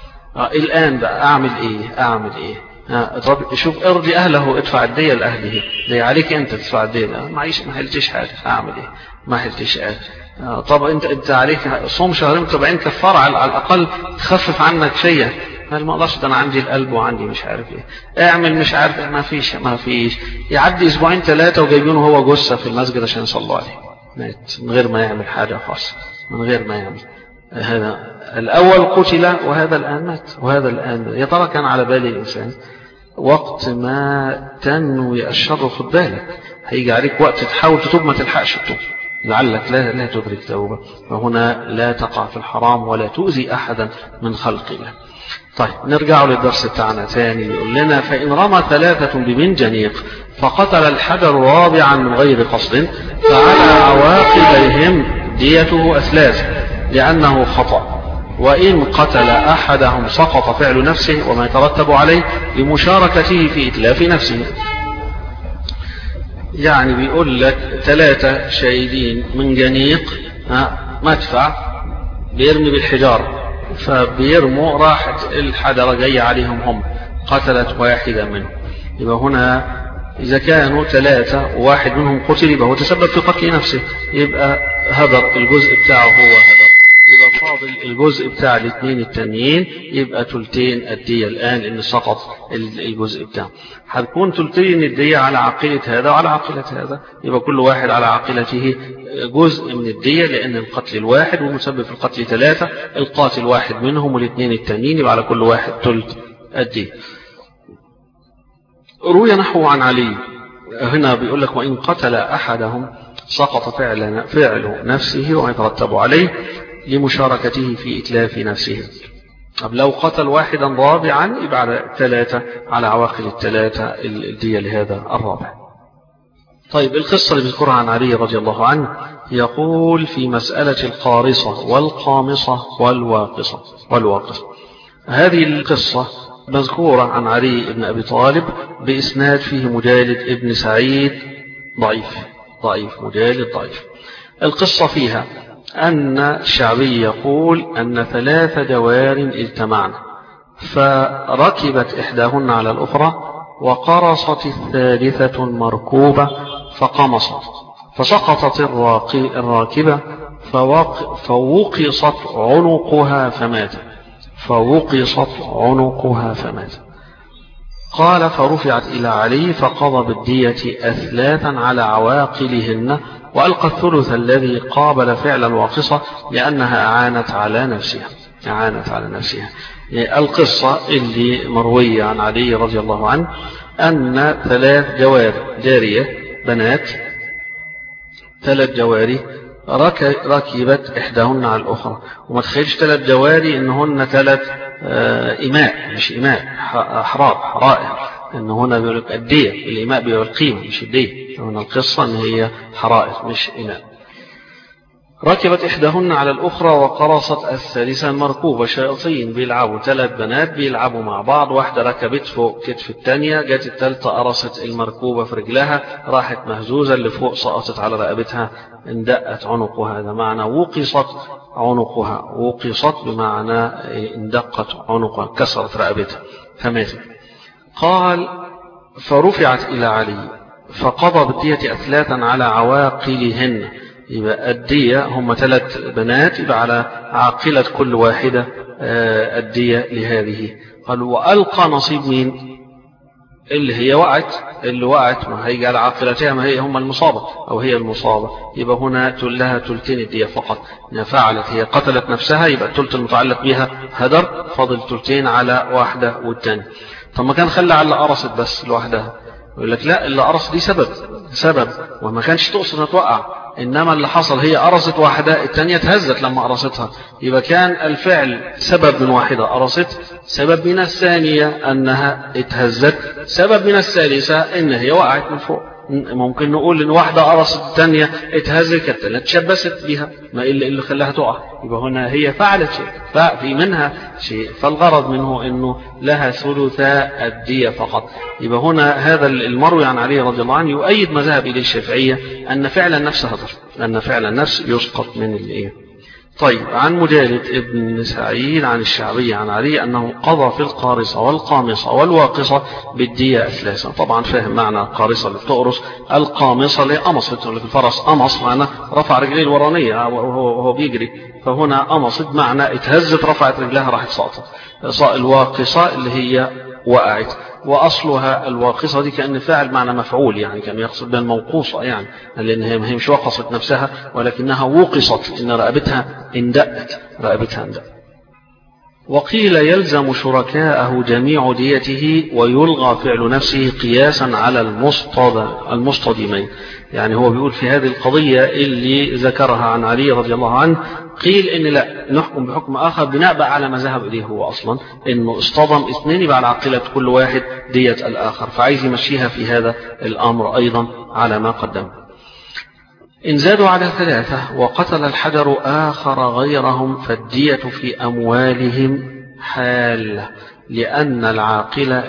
الآن بقى أعمل إيه؟ طب شوف، ارضي أهله، ادفع الدية لأهله، دي عليك أنت تدفع الدية. ما حلتش حاجة، أعمل إيه؟ ما حلتش حاجة. طب أنت عليك صوم شهرين متابعين كفارة على الأقل تخفف عنك شيء. قال ما اقدرش، ده انا عندي القلب وعندي مش عارف ايه، اعمل مش عارف ايه. ما فيش. يعدي 2-3 وجايبينه هو جثة في المسجد عشان يصلوا عليه، مات من غير ما يعمل حاجة خاصة، من غير ما يعمل. هذا الأول قتل وهذا الآن مات، وهذا الآن يا ترى كان على بال الإنسان وقت ما تنوي الشر. خد بالك هيجي عليك وقت تحاول تتوب ما تلحقش تتوب، لعلك لا تدرك توبة، وهنا لا تقع في الحرام ولا تؤذي أحدا من خلق الله. طيب نرجع للدرس بتاعنا تاني. يقول لنا فإن رمى 3 بمنجنيق فقتل الحجر رابعا من غير قصد فعلى عواقبهم ديته أثلاث لأنه خطأ، وإن قتل أحدهم سقط فعل نفسه وما يترتب عليه لمشاركته في إتلاف نفسه. يعني بيقول لك 3 شهيدين من جنيق مدفع بيرمي بالحجارة، فبيرموا راحت الحجرة جاية عليهم، هم قتلت واحدة منهم. يبقى هنا إذا كانوا 3 وواحد منهم قتل يبقى هو تسبب في قتل نفسه، يبقى هدر الجزء بتاعه، هو هدر، يبقى فاضل الجزء بتاع 2 التانيين، يبقى 2 الدية الآن إن سقط الجزء بتاعه. هتكون 2 الدية على عقيلة هذا وعلى عقيلة هذا، يبقى كل واحد على عقيلته جزء من الدية، لأن القتل الواحد والمسبب في القتل 3، القاتل واحد منهم وال2 التانيين، يبقى على كل واحد 1/3 الدية. روي نحو عن علي، هنا بيقول لك وإن قتل أحدهم سقط فعل نفسه وما يترتب عليه لمشاركته في إتلاف نفسه. طب لو قتل واحدا رابعا يبقى على 3 على عواقل 3 الدية لهذا الرابع. طيب القصة اللي بيذكرها عن علي رضي الله عنه، يقول في مسألة القارصة والقامصة والواقصة. هذه القصة مذكورة عن علي بن أبي طالب بإسناد فيه مجالد ابن سعيد ضعيف مجالد ضعيف. القصة فيها أن الشعبي يقول أن 3 جوار اجتمعن فركبت إحداهن على الأخرى وقرصت الثالثة المركوبة فقمصت فسقطت الراكبة فوقصت عنقها فمات. قال فرفعت إلى علي فقضى بالدية أثلاثا على عواقلهن وألقى الثلث الذي قابل فعل الواقصة لأنها أعانت على نفسها. القصة اللي مروية عن علي رضي الله عنه أن 3 جارية بنات 3 جواري ركبت إحداهن على الأخرى، وما تخيلش 3 جواري إنهن 3 إماء، مش إماء، حرائر، إن هنا بيقول لك الدية، الإماء بيقول القيمة مش الدية، هنا القصة إن هي حرائر مش إماء. ركبت إحداهن على الأخرى وقرصت الثالثة المركوبة. شياطين بيلعبوا، 3 بنات بيلعبوا مع بعض، واحدة ركبت فوق كتف الثانية، جت الثالثة قرصت المركوبة في رجلها، راحت مهزوزة، اللي فوق سقطت على رقبتها، اندقت عنقها. هذا معنى وقصت عنقها، وقصت بمعنى اندقت عنقها، كسرت رقبتها فماتت. قال فرفعت إلى علي فقضى بالدية أثلاثا على عواقلهن. يبقى الدية هم 3 بنات، يبقى على عاقلة كل واحدة الدية لهذه. قال وألقى نصيب مين؟ اللي هي وقعت، اللي وقعت ما هيجي على عاقلتها، ما هي هم المصابة أو هي المصابة، يبقى هنا لها 2 الدية فقط. فعلت هي قتلت نفسها، يبقى 2 المتعلق بها هدر، فاضل 2 على واحدة والتاني. طب ما كان خلى على قرصت بس لوحدها، يقول لك لا، اللي قرص دي سبب وما كانش تقصد ان توقع، انما اللي حصل هي قرصت واحدة، التانية اتهزت لما قرصتها، يبقى كان الفعل سبب من واحدة قرصت، سبب من الثانية انها اتهزت، سبب من الثالثة ان هي وقعت من فوق. ممكن نقول ان واحدة قرصت الثانية اتهزت، الثانية تشبست بها، ما اللي خلاها تقع، يبقى هنا هي فعلت شيء، ففي منها شيء، فالغرض منه انه لها 3 الدية فقط. يبقى هنا هذا المروي عن علي رضي الله عنه يؤيد مذهب إليه الشافعية أن فعل النفس هدر، أن فعل النفس يسقط من الإيه. طيب، عن مجالد ابن سعيد عن الشعبي عن علي أنه قضى في القارصة والقامصة والواقصة بالدية 3. طبعا فاهم معنى القارصة اللي بتقرص، القامصة اللي قمصت، اللي في الفرس قمص معنى رفع رجليه الورانية وهو بيجري، فهنا قمصت معنى اتهزت، رفعت رجلها راحت ساقطة. الواقصة اللي هي وقعت، وأصلها الواقصة دي كأن فاعل معنى مفعول، يعني كان يقصد بها الموقوصة، يعني لأن هي مش وقصت نفسها ولكنها وقصت، إن رقبتها اندأت، رقبتها اندأت. وقيل يلزم شركاءه جميع ديته ويلغى فعل نفسه قياسا على المصطدمين. يعني هو بيقول في هذه القضية اللي ذكرها عن علي رضي الله عنه، قيل إن لا نحكم بحكم آخر بناء بقى على ما ذهب إليه هو أصلا، إنه اصطدم 2 يبقى على عقلة كل واحد دية الآخر، فعايز يمشيها في هذا الأمر أيضا على ما قدم. إن زادوا على 3 وقتل الحجر آخر غيرهم فالدية في أموالهم حالة، لأن العاقلة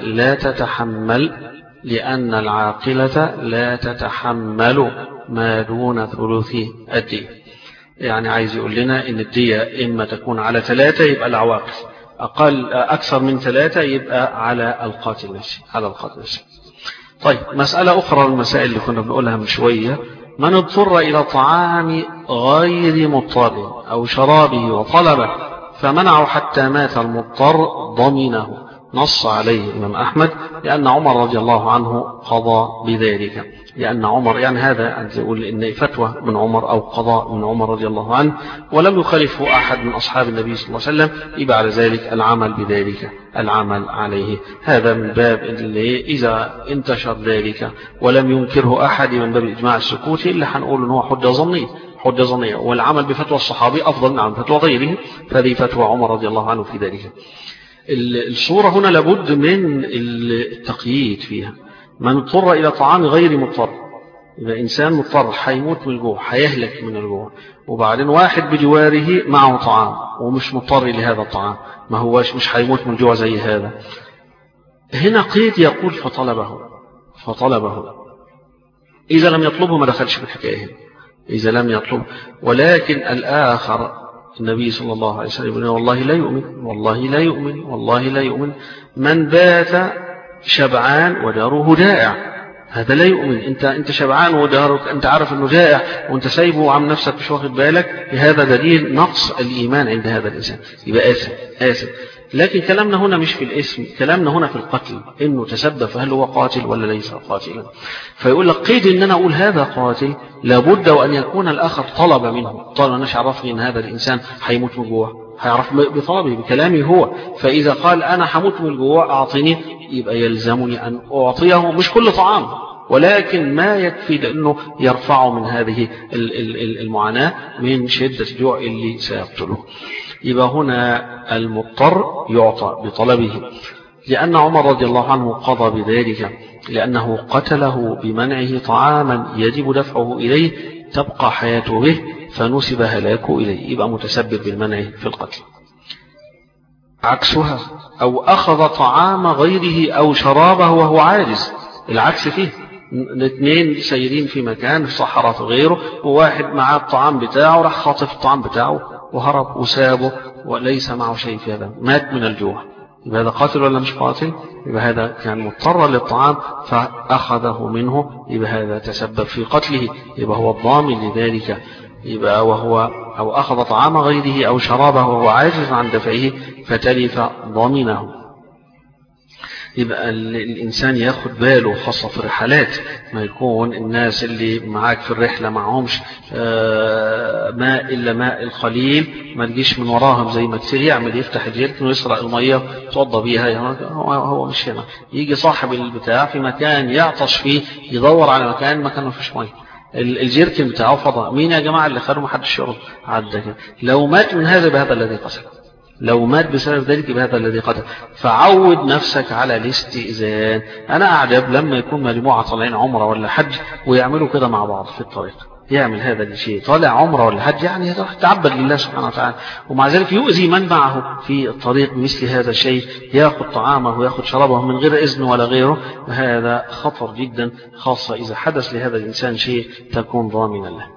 لا تتحمل ما دون ثلث الدية. يعني عايز يقول لنا إن الدية إما تكون على 3 يبقى العواقل، أكثر من 3 يبقى على القاتل نفسه، طيب، مسألة أخرى من المسائل اللي كنا بنقولها من شوية، من اضطر إلى طعام غير مضطر أو شرابه وطلبه فمنعه حتى مات المضطر ضمنه. نص عليه الإمام أحمد لأن عمر رضي الله عنه قضى بذلك، لأن عمر، يعني هذا يقول إن فتوى من عمر أو قضاء من عمر رضي الله عنه، ولم يخالفه أحد من أصحاب النبي صلى الله عليه وسلم، يبقى على ذلك العمل بذلك، العمل عليه. هذا من باب اللي إذا انتشر ذلك ولم ينكره أحد من باب الإجماع السكوتي، إلا هنقول إنه حجة ظنية، والعمل بفتوى الصحابي أفضل من عمل فتوى غيره، فهذه فتوى عمر رضي الله عنه في ذلك. الصورة هنا لابد من التقييد فيها. من اضطر إلى طعام غير مضطر، إذا إنسان مضطر هيموت من الجوع، هيهلك من الجوع، وبعدين واحد بجواره معه طعام ومش مضطر لهذا الطعام، ما هوش مش هيموت من الجوع زي هذا. هنا قيد يقول فطلبه، إذا لم يطلبه ما دخلش في الحكاية هنا، إذا لم يطلب. ولكن الآخر النبي صلى الله عليه وسلم والله لا يؤمن من بات شبعان وداره جائع، هذا لا يؤمن. انت شبعان ودارك انت عارف انه جائع وانت سايبه وعم نفسك مش واخد بالك، هذا دليل نقص الإيمان عند هذا الإنسان، يبقى آثم. لكن كلامنا هنا مش في الاسم، كلامنا هنا في القتل، انه تسبب، فهل هو قاتل ولا ليس قاتلا؟ فيقول لك قيد ان انا اقول هذا قاتل لابد وان يكون الاخر طلب منه، طالما انا عرفني ان هذا الانسان هيموت من الجوع، هيعرف بطلبه بكلامه هو، فاذا قال انا هموت من الجوع اعطيني، يبقى يلزمني ان اعطيه مش كل طعام ولكن ما يكفي لانه يرفعه من هذه المعاناة من شدة الجوع اللي سيقتله. يبقى هنا المضطر يعطى بطلبه، لأن عمر رضي الله عنه قضى بذلك، لأنه قتله بمنعه طعاما يجب دفعه إليه تبقى حياته به، فنسب هلاكه إليه، يبقى متسبب بالمنع في القتل. عكسها، أو أخذ طعام غيره أو شرابه وهو عاجز، العكس فيه، الاثنين سيرين في مكان في صحراء في غيره، وواحد معاه الطعام بتاعه راح خاطف الطعام بتاعه وهرب وسابه وليس معه شيء في هذا، مات من الجوع، يبقى هذا قاتل ولا مش قاتل؟ يبقى هذا كان مضطر للطعام فأخذه منه، يبقى هذا تسبب في قتله، يبقى هو الضامن لذلك. يبقى وهو أو أخذ طعام غيره أو شرابه وهو عاجز عن دفعه فتلف ضامنه. يبقى الإنسان ياخد باله، خاصة في الرحلات، ما يكون الناس اللي معاك في الرحلة معهمش ماء إلا ماء القليل، ما تجيش من وراهم زي ما كتير يعمل، يفتح الجيركن ويسرق المية توضى بيها. هو مش هنا، يجي صاحب البتاع في مكان يعطش فيه يدور على مكان ما فيش مية، الجيركن بتاعه فضى. مين يا جماعة اللي خيره؟ محدش يرد عدى كده. لو مات من هذا بهذا الذي قتل، لو مات بسبب ذلك بهذا الذي قتل. فعود نفسك على الاستئذان. أنا أعجب لما يكون مجموعة طالعين عمرة ولا حج ويعملوا كده مع بعض في الطريق، يعمل هذا الشيء، طالع عمرة ولا حج يعني تعبد لله سبحانه وتعالى، ومع ذلك يؤذي من معه في الطريق مثل هذا الشيء، يأخذ طعامه ويأخذ شرابه من غير إذن ولا غيره. وهذا خطر جدا، خاصة إذا حدث لهذا الإنسان شيء تكون ضامنا له.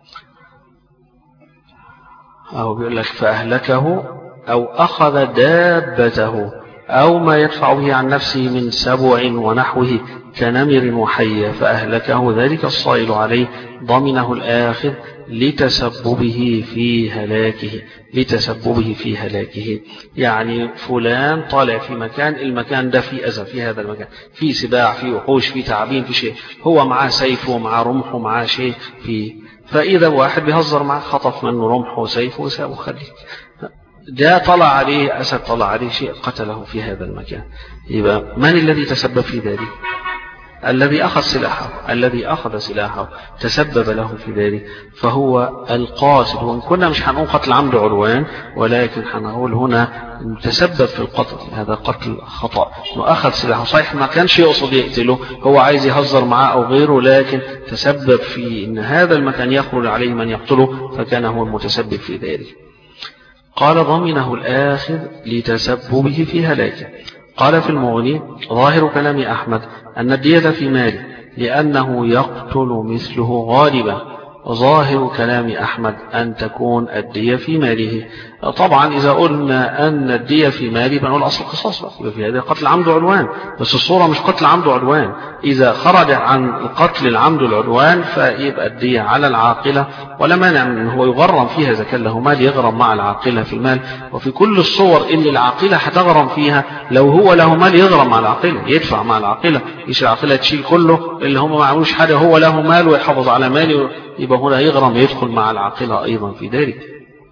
أو بيقول لك فأهلكه أو أخذ دابته أو ما يدفع به عن نفسه من سبع ونحوه كنمر وحية فأهلكه، ذلك الصائل عليه ضمنه الآخذ لتسببه في هلاكه. لتسببه في هلاكه يعني فلان طالع في مكان، المكان ده فيه أذى، في هذا المكان فيه سباع، فيه وحوش، فيه تعابين، فيه شيء، هو معاه سيفه ومعاه رمحه ومعاه شيء فيه، فإذا واحد بيهزر معاه خطف منه رمحه وسيفه وسابه خليه، جاء طلع عليه أسد، طلع عليه شيء، قتله في هذا المكان. يبقى من الذي تسبب في ذلك؟ الذي أخذ سلاحه، الذي أخذ سلاحه تسبب له في ذلك، فهو القاتل. وإن كنا مش هنقول قتل عمد عدوان، ولكن هنقول هنا تسبب في القتل، هذا قتل خطأ، إنه أخذ سلاحه، صحيح ما كانش يقصد يقتله، هو عايز يهزر معاه أو غيره، لكن تسبب في إن هذا المكان يخرج عليه من يقتله، فكان هو المتسبب في ذلك. قال ضمنه الآخذ لتسببه في هلاكه. قال في المغني ظاهر كلام أحمد أن الدية في ماله لأنه يقتل مثله غالبا. ظاهر كلام أحمد أن تكون الدية في ماله. طبعا إذا قلنا أن الدية في ماله بنقول أصل القصاص بقى، في هذا قتل عمد عدوان، بس الصورة مش قتل عمد عدوان. إذا خرج عن القتل العمد العدوان فيبقى الدية على العاقلة، ولا مانع من هو يغرم فيها إذا كان له مال يغرم مع العاقلة في المال. وفي كل الصور اللي العاقلة هتغرم فيها لو هو له مال يغرم مع العاقلة، يدفع مع العاقلة، إيش العاقلة تشيل كله اللي هم ما عملوش حاجة، هو له مال ويحافظ على ماله، يبقى هنا يغرم يدخل مع العاقلة أيضا في ذلك.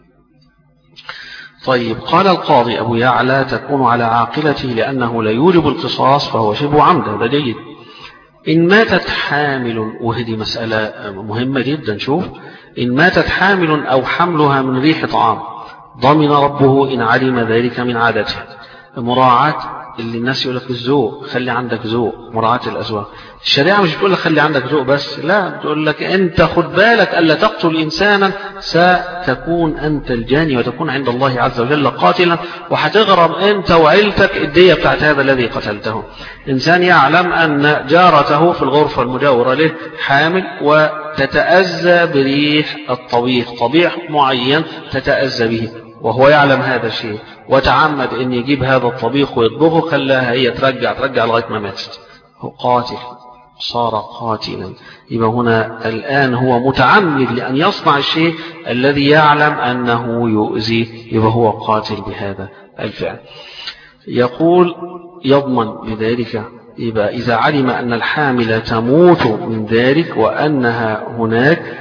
طيب قال القاضي أبو يعلى تكون على عاقلته لأنه لا يوجب القصاص فهو شبه عمد. هذا جيد. إن ماتت حامل، وهذه مسألة مهمة جدا، شوف، إن ماتت حامل أو حملها من ريح طعام ضمن ربه إن علم ذلك من عادته. مراعاة اللي الناس يقول لك الذوق، خلي عندك ذوق، مراعاة الأذواق. الشريعة مش بتقول لك خلي عندك ذوق بس، لا، بتقول لك أنت خد بالك ألا تقتل إنسانا، ستكون أنت الجاني وتكون عند الله عز وجل قاتلا، وهتغرم أنت وعيلتك الدية بتاعت هذا الذي قتلته. إنسان يعلم أن جارته في الغرفة المجاورة له حامل وتتأذى بريح الطبيخ، طبيخ معين تتأذى به، وهو يعلم هذا الشيء وتعمد أن يجيب هذا الطبيخ ويطبخه، خلاها هي ترجع لغاية ما ماتت، هو قاتل، صار قاتلا. يبقى هنا الآن هو متعمد لأن يصنع الشيء الذي يعلم أنه يؤذي، يبقى هو قاتل بهذا الفعل. يقول يضمن بذلك، يبقى إذا علم أن الحامل تموت من ذلك وأنها هناك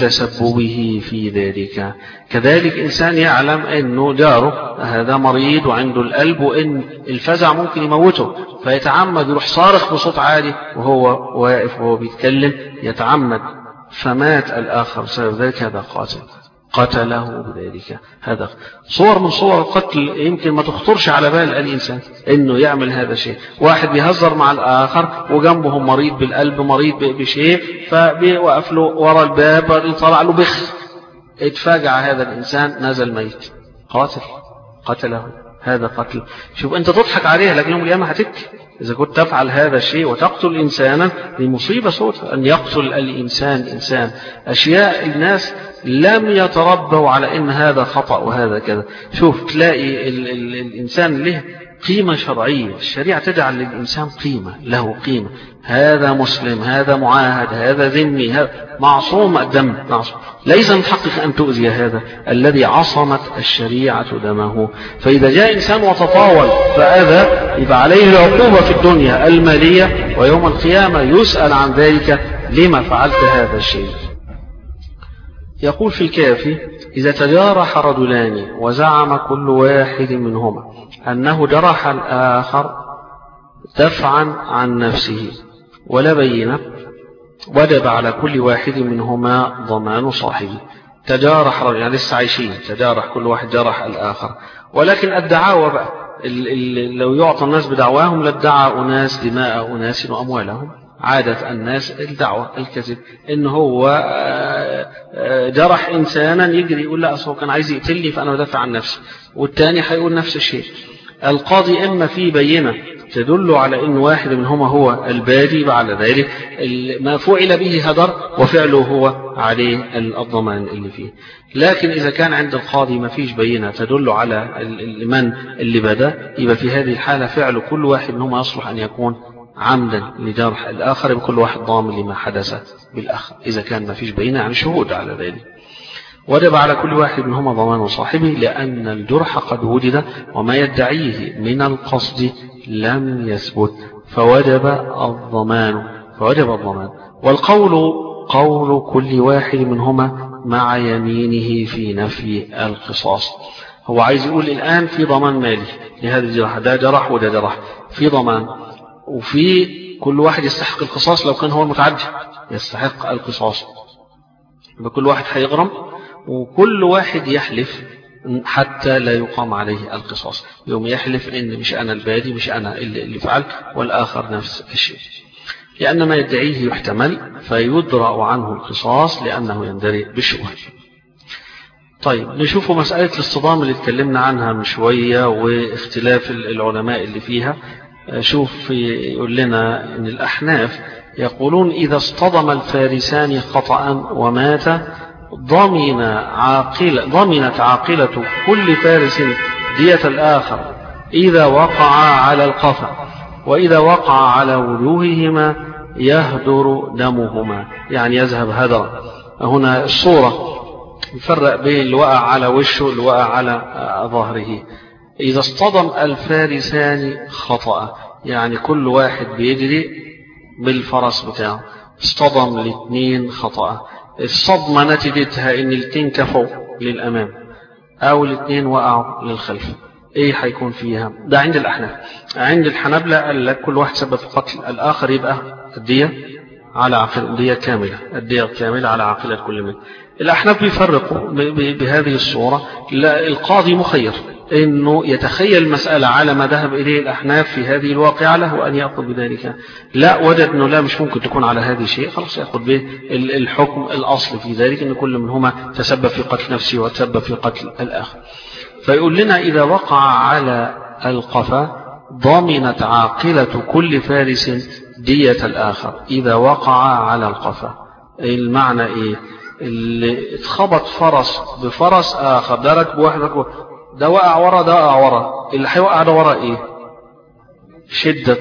لتسببه في ذلك. كذلك إنسان يعلم أنه جاره هذا مريض وعنده القلب وإن الفزع ممكن يموته، فيتعمد يروح صارخ بصوت عالي وهو واقف وهو بيتكلم، يتعمد فمات الآخر بسبب ذلك، هذا قاتل، قتله بذلك. هذا صور من صور القتل يمكن ما تخطرش على بال الإنسان إنه يعمل هذا الشيء. واحد بيهزر مع الآخر وجنبه مريض بالقلب، مريض بشيء، فبيوقف له ورا الباب، طلع له بخ، اتفاجع هذا الإنسان نزل ميت، قاتل، قتله، هذا قتل. شوف أنت تضحك عليه لكن يوم القيامة هتبكي إذا كنت تفعل هذا الشيء وتقتل إنسانا. لمصيبة سوداء أن يقتل الإنسان إنسان، أشياء الناس لم يتربوا على إن هذا خطأ وهذا كذا. شوف تلاقي الإنسان له قيمة شرعية. الشريعة تجعل للإنسان قيمة، له قيمة، هذا مسلم، هذا معاهد، هذا ذمي، هذا معصوم الدم، معصوم. ليس من حقك أن تؤذي هذا الذي عصمت الشريعة دمه. فإذا جاء إنسان وتطاول فأذى يبقى عليه العقوبة في الدنيا المالية، ويوم القيامة يسأل عن ذلك لما فعلت هذا الشيء. يقول في الكافي: إذا تجارح رجلان وزعم كل واحد منهما أنه جرح الآخر دفعا عن نفسه ولا بينة، وجب على كل واحد منهما ضمان صاحبه. تجارح رجل، يعني لسه عايشين، تجارح كل واحد جرح الآخر، ولكن الدعاوى بقى لو يعطى الناس بدعواهم لادعى أناس دماء أناس وأموالهم. عادة الناس الدعوة الكذب، إن هو جرح إنسانا يجري يقول لا أصله كان عايز يقتلني فأنا بدافع عن نفسي، والتاني هيقول نفس الشيء. القاضي إما في بينة تدل على أن واحد منهما هو البادي، بعد ذلك ما فعل به هدر وفعله هو عليه الضمان اللي فيه. لكن إذا كان عند القاضي ما فيش بينة تدل على من اللي بدأ، يبقى في هذه الحالة فعل كل واحد منهما يصلح أن يكون عمدا لجرح الآخر، بكل واحد ضامن لما حدث بالآخر. إذا كان ما فيش بينة يعني شهود على ذلك، وجب على كل واحد منهما ضمان صاحبه، لأن الجرح قد وجد وما يدعيه من القصد لم يثبت، فوجب الضمان. والقول قول كل واحد منهما مع يمينه في نفي القصاص. هو عايز يقول الآن في ضمان مالي لهذا الجرح، ده جرح وده جرح، في ضمان، وفي كل واحد يستحق القصاص. لو كان هو المتعدي يستحق القصاص، بكل واحد هيغرم، وكل واحد يحلف حتى لا يقام عليه القصاص. يوم يحلف إن مش أنا البادي، مش أنا اللي فعلت، والآخر نفس الشيء، لأن ما يدعيه يحتمل فيدرأ عنه القصاص لأنه يندرئ بالشبهة. طيب نشوف مسألة الاصطدام اللي اتكلمنا عنها من شوية واختلاف العلماء اللي فيها. شوف يقول لنا إن الأحناف يقولون إذا اصطدم الفارسان خطأ ومات ضمنت عاقلة كل فارس دية الآخر إذا وقع على القفا، وإذا وقع على وجوههما يهدر دمهما، يعني يذهب هدرا. هنا الصورة يفرق بين اللي وقع على وشه واللي وقع على ظهره. إذا اصطدم الفارسان خطأ، يعني كل واحد بيجري بالفرس بتاعه، اصطدم الاثنين خطأ، الصدمة نتيجتها ان الاثنين كفوا للأمام أو الاثنين وقعوا للخلف، ايه هيكون فيها؟ ده عند الأحناف. عند الحنابلة قال لك كل واحد سبب في قتل الآخر يبقى الدية على عقل، الدية كاملة على عقلة كل منهم. الأحناف بيفرقوا بهذه الصورة. القاضي مخير انه يتخيل المسألة على ما ذهب اليه الأحناف في هذه الواقعة، له ان يأخذ بذلك. لا، وجد انه لا، مش ممكن تكون على هذا الشيء، خلاص يأخذ به الحكم الأصل في ذلك، ان كل منهما تسبب في قتل نفسه وتسبب في قتل الآخر. فيقول لنا إذا وقع على القفا ضمنت عاقلة كل فارس دية الآخر إذا وقع على القفا. المعنى ايه؟ اللي اتخبط فرس بفرس آخر، ده ركب واحد ركب، ده وقع ورا ده وقع ورا، اللي هيوقع ده ورا ايه؟ شدة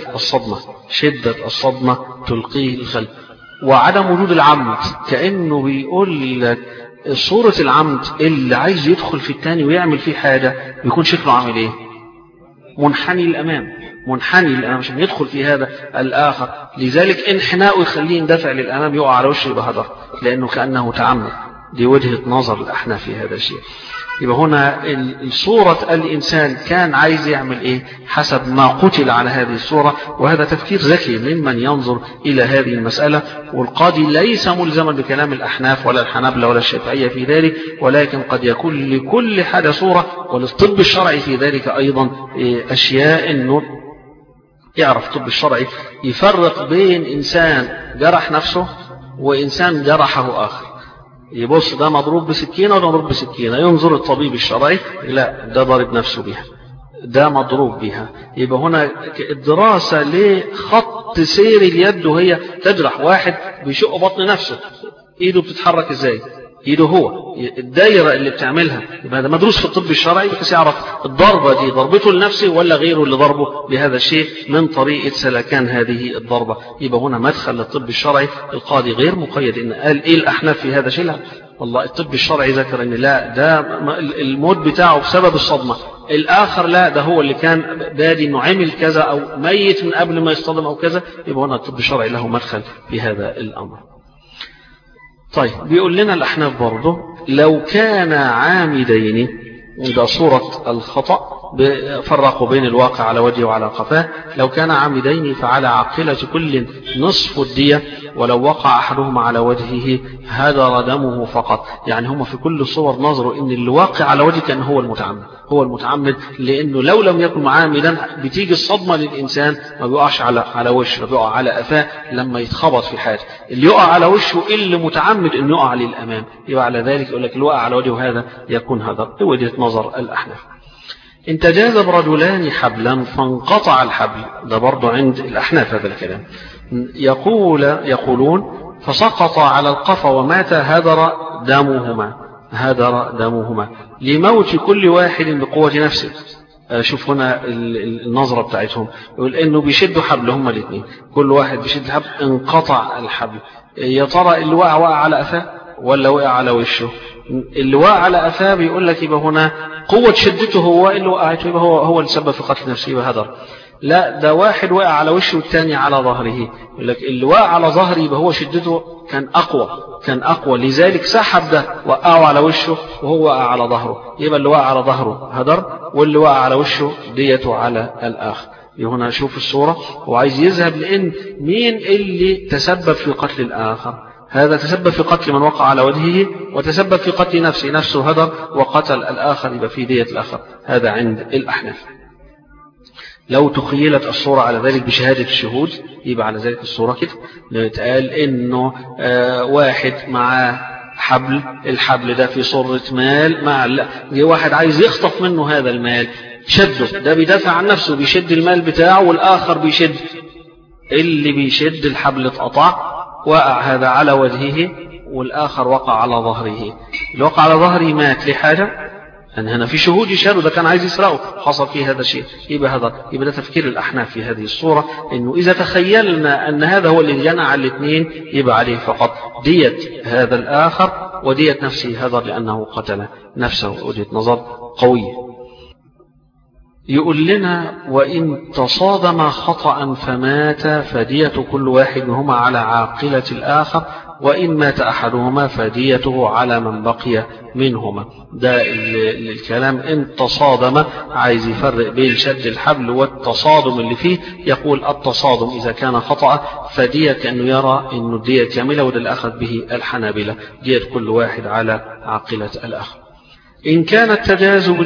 الصدمة تلقيه الخلف، وعدم وجود العمد. كأنه بيقول لك صورة العمد اللي عايز يدخل في الثاني ويعمل فيه حاجة بيكون شكله عامل ايه؟ منحني للأمام عشان يدخل في هذا الآخر، لذلك انحناءه يخليه يندفع للأمام، يقع على وشه يبقى هدر، لأنه كأنه تعمد. دي وجهة نظر الأحناف في هذا الشيء. يبقى هنا الصورة الإنسان كان عايز يعمل إيه حسب ما قتل على هذه الصورة، وهذا تفكير ذكي ممن ينظر إلى هذه المسألة. والقاضي ليس ملزما بكلام الأحناف ولا الحنابلة ولا الشافعية في ذلك، ولكن قد يكون لكل حاجة صورة، وللطب الشرعي في ذلك أيضا أشياء. إنه يعرف الطب الشرعي يفرق بين إنسان جرح نفسه وإنسان جرحه آخر. يبص ده مضروب بسكينة وده مضروب بسكينة، ينظر الطبيب الشرعي لا ده ضارب نفسه بها، ده مضروب بها. يبقى هنا الدراسة لخط سير اليد وهي تجرح. واحد بيشق بطن نفسه، ايده بتتحرك ازاي؟ ايده هو، الدايره اللي بتعملها يبقى هذا مدروس في الطب الشرعي بحيث يعرف الضربه دي ضربته لنفسه ولا غيره اللي ضربه بهذا الشيء من طريقه سلكان هذه الضربه. يبقى هنا مدخل للطب الشرعي. القاضي غير مقيد ان قال ايه الاحناف في هذا شيء، لا والله الطب الشرعي ذكر ان لا ده الموت بتاعه بسبب الصدمه، الاخر لا ده هو اللي كان بادي انه عمل كذا او ميت من قبل ما يصطدم او كذا. يبقى هنا الطب الشرعي له مدخل في هذا الامر. طيب بيقول لنا الأحناف برضه لو كان عامدين، ده صورة الخطأ فرقوا بين الواقع على وجهه وعلى قفاه. لو كان عامدين فعلى عاقلة كل نصف الدية، ولو وقع أحدهما على وجهه هدر دمه فقط. يعني هم في كل الصور نظروا إن اللي واقع على وجهه كان هو المتعمد، هو المتعمد، لأنه لو لم يكن عامدا بتيجي الصدمة للإنسان ما بيقعش على وشه، بيقع على قفاه لما يتخبط في حاجة. اللي يقع على وشه اللي متعمد إنه يقع للأمام، يبقى على ذلك يقول لك اللي وقع على وجهه هذا يكون هدر. وجهة نظر الأحناف. إن تجاذب رجلان حبلا فانقطع الحبل، ده برضو عند الأحناف هذا الكلام. يقولون فسقط على القفا ومات هدر دمهما لموت كل واحد بقوة نفسه. شوف هنا النظرة بتاعتهم، يقول إنه بيشدوا حبل هما الاثنين، كل واحد بيشد الحبل انقطع الحبل. يا ترى اللي وقع على قفاه ولا وقع على وشه؟ اللي وقع على قفاه بيقول لك يبقى هنا قوة شدته هو اللي وقعته، يبقى هو السبب في قتل نفسه، يبقى هدر. لا ده واحد وقع على وشه والثاني على ظهره. يقول لك اللي وقع على ظهره يبقى هو شدته كان أقوى لذلك سحب ده وقعه على وشه وهو وقع على ظهره، يبقى اللي وقع على ظهره هدر، واللي وقع على وشه ديته على الآخر. هنا شوف الصورة، هو عايز يذهب لأن مين اللي تسبب في قتل الآخر؟ هذا تسبب في قتل من وقع على وجهه، وتسبب في قتل نفسه هدر، وقتل الآخر يبقى في دية الآخر. هذا عند الأحناف. لو تخيلت الصورة على ذلك بشهادة الشهود يبقى على ذلك الصورة كده، يتقال إنه واحد معاه حبل، الحبل ده في صورة مال، مع واحد عايز يخطف منه هذا المال، شده، ده بيدافع عن نفسه بيشد المال بتاعه، والآخر بيشد، اللي بيشد الحبل اتقطع، وقع هذا على وجهه والآخر وقع على ظهره. اللي وقع على ظهره مات لحاجة، أن هنا في شهود يشهدوا ده كان عايز يسرقه، حصل فيه هذا الشيء، يبقى ده تفكير الأحناف في هذه الصورة، إنه إذا تخيلنا أن هذا هو اللي جنى على الاثنين يبقى عليه فقط دية هذا الآخر ودية نفسه هذا لأنه قتل نفسه. وجهة نظر قوية. يقول لنا وإن تصادم خطأ فمات فدية كل واحد منهما على عاقلة الآخر، وإن مات أحدهما فديته على من بقي منهما. ده الكلام. إن تصادم عايز يفرق بين شد الحبل والتصادم اللي فيه. يقول التصادم إذا كان خطأ فدية كأنه يرى أنه الدية كاملة، وده الأخذ به الحنابلة، دية كل واحد على عاقلة الآخر. إن كان التجاذب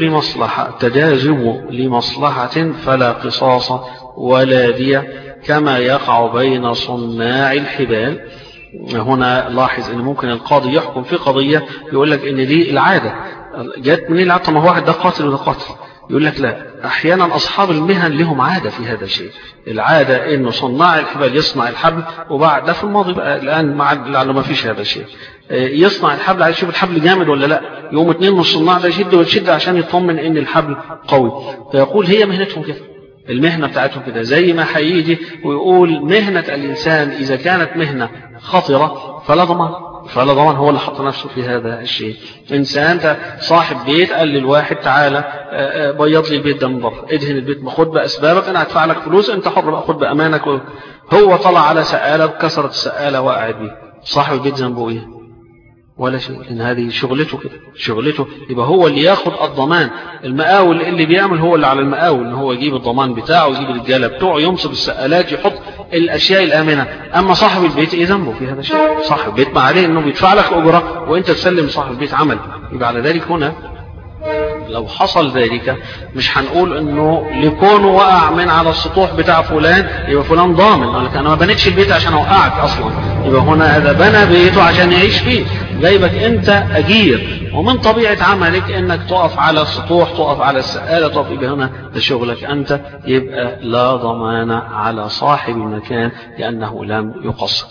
لمصلحة فلا قصاص ولا دية كما يقع بين صناع الحبال. هنا لاحظ أن ممكن القاضي يحكم في قضية يقول لك أن دي العادة جت منين العادة، ما هو واحد ده قاتل وده قاتل، يقول لك لا، أحيانا أصحاب المهن لهم عادة في هذا الشيء. العادة أنه صناع الحبال يصنع الحبل، وبعد ده في الماضي بقى، الآن لعله ما فيش هذا الشيء، يصنع الحبل عايز يشوف الحبل جامد ولا لا، يوم اتنين من الصناع ده يشد ويشد عشان يطمن ان الحبل قوي. فيقول هي مهنتهم كده، المهنة بتاعتهم كده، زي ما هيجي ويقول مهنة الإنسان إذا كانت مهنة خطرة فلا ضمان هو اللي حط نفسه في هذا الشيء. إنسان صاحب بيت قال للواحد تعالى بيض لي البيت ده من بره، ادهن البيت، خد بأسبابك، أنا هدفع لك فلوس، أنت حر بقى، خد بأمانك. هو طلع على سقالة، كسرت السقالة وقعت بيه، صاحب البيت ذنبه إيه؟ ولا شيء، لأن هذه شغلته كده، شغلته. يبقى هو اللي ياخد الضمان. المقاول اللي بيعمل هو اللي على المقاول ان هو يجيب الضمان بتاعه، ويجيب الرجاله بتوعه، ينصب السقالات، يحط الاشياء الامنه. اما صاحب البيت ايه ذنبه في هذا الشيء؟ صاحب البيت ما عليه انه بيدفع لك اجره وانت تسلم صاحب البيت عمل. يبقى على ذلك هنا لو حصل ذلك مش هنقول انه لكونه وقع من على السطوح بتاع فلان يبقى فلان ضامن، لك انا ما بنيتش البيت عشان اوقعك اصلا. يبقى هنا هذا بنى بيته عشان يعيش فيه، جايبك انت اجير، ومن طبيعة عملك انك تقف على السطوح، تقف على السقالة، تقف. يبقى هنا ده شغلك انت، يبقى لا ضمان على صاحب المكان لانه لم يقصر.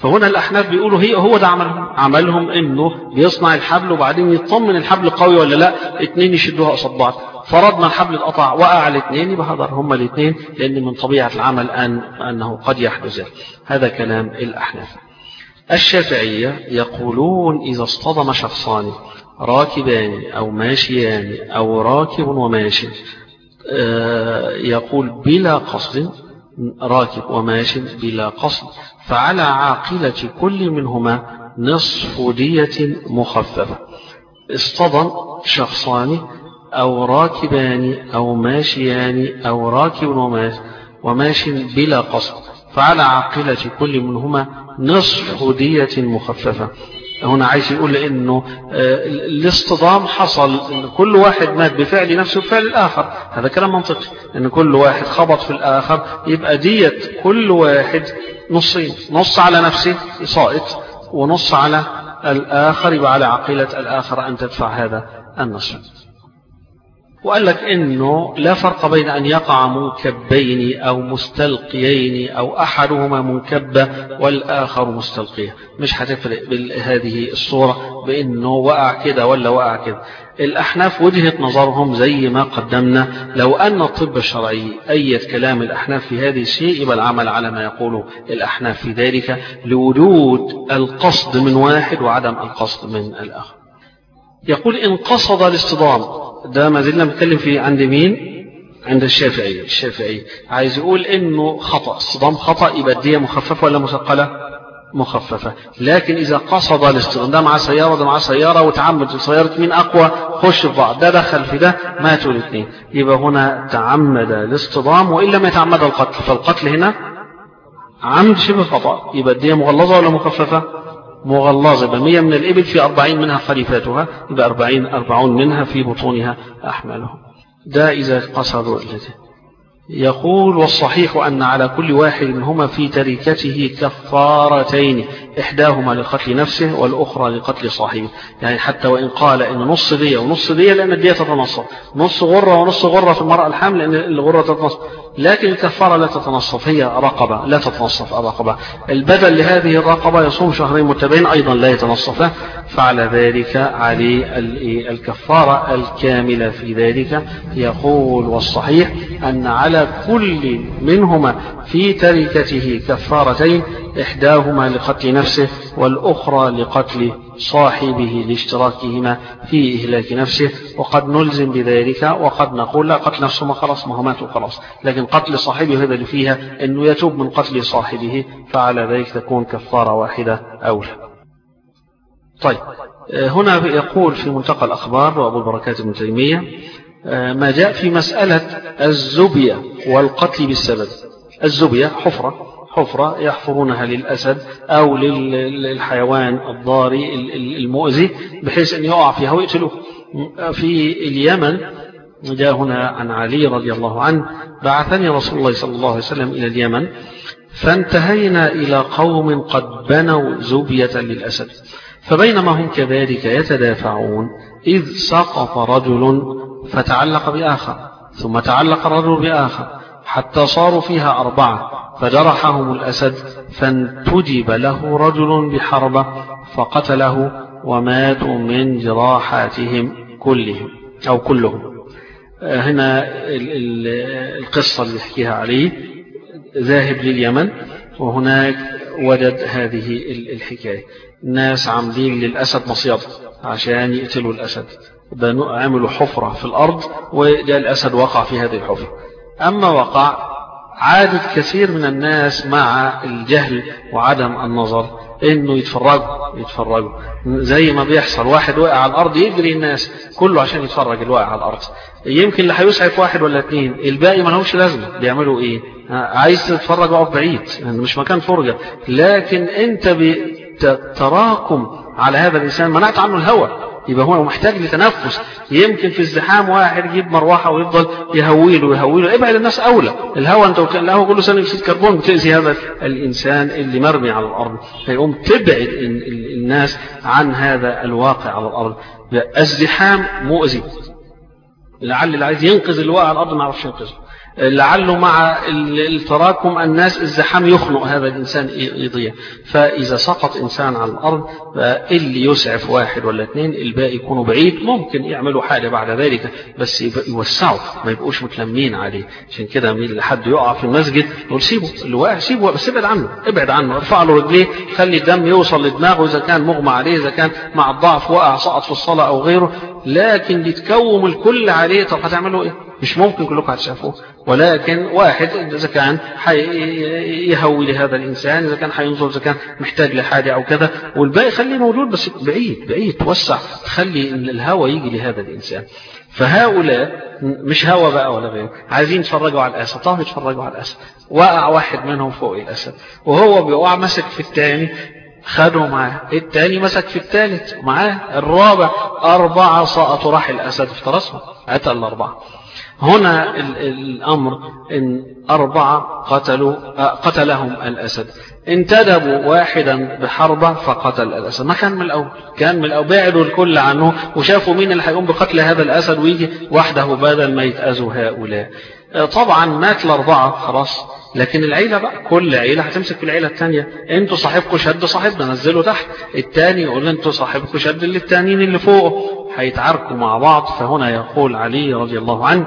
فهنا الأحناف بيقولوا هو ده عملهم إنه بيصنع الحبل وبعدين يطمن الحبل قوي ولا لا، اتنين يشدوها قصاد بعض، فرضنا الحبل اتقطع وقع الاثنين يبقى هدر هما الاثنين، لأن من طبيعة العمل أنه قد يحدث ذلك. هذا كلام الأحناف. الشافعية يقولون إذا اصطدم شخصان راكبان أو ماشيان أو راكب وماشي، يقول بلا قصد، راكب وماشي بلا قصد، فعلى عاقلة كل منهما نصف دية مخففة. اصطدم شخصان أو راكبان أو ماشيان أو راكب وماش بلا قصد، فعلى عاقلة كل منهما نصف دية مخففة. هنا عايز يقول إنه الاصطدام حصل إن كل واحد مات بفعل نفسه وبفعل الآخر، هذا كلام منطقي، إن كل واحد خبط في الآخر يبقى دية كل واحد نصين، نص على نفسه صائت ونص على الآخر، يبقى على عقيلة الآخر أن تدفع هذا النصف. وقال لك إنه لا فرق بين أن يقع منكبين أو مستلقيين أو أحدهما منكبة والآخر مستلقية، مش هتفرق بهذه الصورة بأنه وقع كده ولا وقع كده. الأحناف وجهة نظرهم زي ما قدمنا، لو أن الطب الشرعي أيد كلام الأحناف في هذه الشيء يبقى العمل على ما يقوله الأحناف في ذلك، لوجود القصد من واحد وعدم القصد من الآخر. يقول إن قصد الاصطدام، ده ما زلنا بنتكلم في عند مين؟ عند الشافعي عايز يقول إنه خطأ، اصطدام خطأ، يبقى الدية مخففة ولا مثقلة؟ مخففة. لكن إذا قصد الاصطدام، ده مع سيارة ده مع سيارة وتعمد سيارة مين أقوى خش في بعض، ده دخل في ده ماتوا الاثنين، يبقى هنا تعمد الاصطدام وإن لم يتعمد القتل، فالقتل هنا عمد شبه خطأ، يبقى الدية مغلظة ولا مخففة؟ مغلظة. يبقى 100 من الإبل في 40 منها خليفاتها، يبقى 40 منها في بطونها أحمالهم. ده إذا قصدوا الذي. يقول والصحيح أن على كل واحد منهما في تركته كفارتين، إحداهما لقتل نفسه والأخرى لقتل صاحبه. يعني حتى وإن قال إن نص دية ونص دية، لأن الدية تتنصف، نص غرة ونص غرة في المرأة الحامل لأن الغرة تتنصف، لكن الكفارة لا تتنصف، هي رقبة لا تتنصف الرقبة. البدل لهذه الرقبة يصوم شهرين متبعين أيضا لا يتنصف، فعلى ذلك عليه الكفارة الكاملة في ذلك. يقول والصحيح أن على كل منهما في تركته كفارتين، إحداهما لقتل نفسه والأخرى لقتل صاحبه لاشتراكهما في إهلاك نفسه. وقد نلزم بذلك وقد نقول لا، قتل نفسه ما خلاص، ما هو مات وخلاص، لكن قتل صاحبه هذا اللي فيها أنه يتوب من قتل صاحبه، فعلى ذلك تكون كفارة واحدة أولى. طيب هنا يقول في منتقى الأخبار وأبو البركات ابن تيمية ما جاء في مسألة الزبية والقتل بالسبب. الزبية حفرة يحفرونها للأسد أو للحيوان الضاري المؤذي بحيث أن يقع فيها ويقتلوه. في اليمن جاء هنا عن علي رضي الله عنه: بعثني رسول الله صلى الله عليه وسلم إلى اليمن، فانتهينا إلى قوم قد بنوا زبية للأسد، فبينما هم كذلك يتدافعون إذ سقط رجل فتعلق بآخر، ثم تعلق الرجل بآخر، حتى صاروا فيها 4، فجرحهم الأسد، فانتجب له رجل بحربة فقتله، وماتوا من جراحاتهم كلهم. هنا القصة اللي يحكيها عليه، ذاهب لليمن وهناك وجد هذه الحكاية، ناس عاملين للأسد مصيدة عشان يقتلوا الأسد، عملوا حفرة في الأرض وجاء الأسد وقع في هذه الحفرة. أما وقع، عادت كثير من الناس مع الجهل وعدم النظر إنه يتفرجوا زي ما بيحصل، واحد وقع على الأرض يجري الناس كله عشان يتفرج الواقع على الأرض، يمكن اللي هيسعف 1 ولا 2، الباقي ما لهمش لازمة. بيعملوا إيه؟ عايز تتفرج اقف بعيد، يعني مش مكان فرجة، لكن أنت بتراكم على هذا الإنسان منعت عنه الهوى، يبقى هو محتاج لتنفس. يمكن في الزحام واحد يجيب مروحة ويفضل يهويله، ابعد الناس أولى. الهوى أنت وكان له كله ثاني أكسيد كربون، بتأذي هذا الإنسان اللي مرمي على الأرض، فيقوم تبعد الناس عن هذا الواقع على الأرض. الزحام مؤذي، لعل اللي عايز ينقذ اللي واقع على الأرض ما يعرفش ينقذه، لعله مع التراكم الناس الزحام يخنق هذا الإنسان يضيع. فإذا سقط إنسان على الأرض اللي يسعف واحد ولا اثنين الباقي يكونوا بعيد، ممكن يعملوا حاجة بعد ذلك بس يوسعوا ما يبقوش متلمين عليه. عشان كده من حد يقع في المسجد يقول سيبه، اللي واقع سيبه بس ابعد عنه ارفع له رجليه، خلي الدم يوصل لدماغه إذا كان مغمى عليه، إذا كان مع الضعف وقع سقط في الصلاة أو غيره. لكن يتكوم الكل عليه، طب هتعملوا إيه؟ مش ممكن كلكم هتشافوه، ولكن واحد إذا كان يهوي لهذا الإنسان، إذا كان هينظر، إذا كان محتاج لحاجة أو كذا، والباقي خليه موجود بس بعيد توسع، تخلي الهوى يجي لهذا الإنسان. فهؤلاء مش هوى بقى ولا غيره، عايزين يتفرجوا على الأسد. طب يتفرجوا على الأسد، وقع واحد منهم فوق الأسد وهو بيقع مسك في الثاني خدوا معاه، الثاني مسك في الثالث معاه، الرابع، 4 سقطوا، راح الأسد افترسهم قتل الأربعة. هنا الأمر إن 4 قتلهم الأسد، انتدبوا واحدا بحربة فقتل الأسد. ما كان من الأول، كان من الأول بعدوا الكل عنه وشافوا مين اللي هيقوم بقتل هذا الأسد ويجي وحده بدل ما يتأذوا هؤلاء. طبعا مات 4 خلاص، لكن العيلة بقى كل عيلة هتمسك في العيلة الثانية، انتوا صاحبكم شد صاحبنا نزلوا تحت، الثاني يقول انتوا صاحبكم شد للثانيين اللي فوقه، هيتعاركوا مع بعض. فهنا يقول علي رضي الله عنه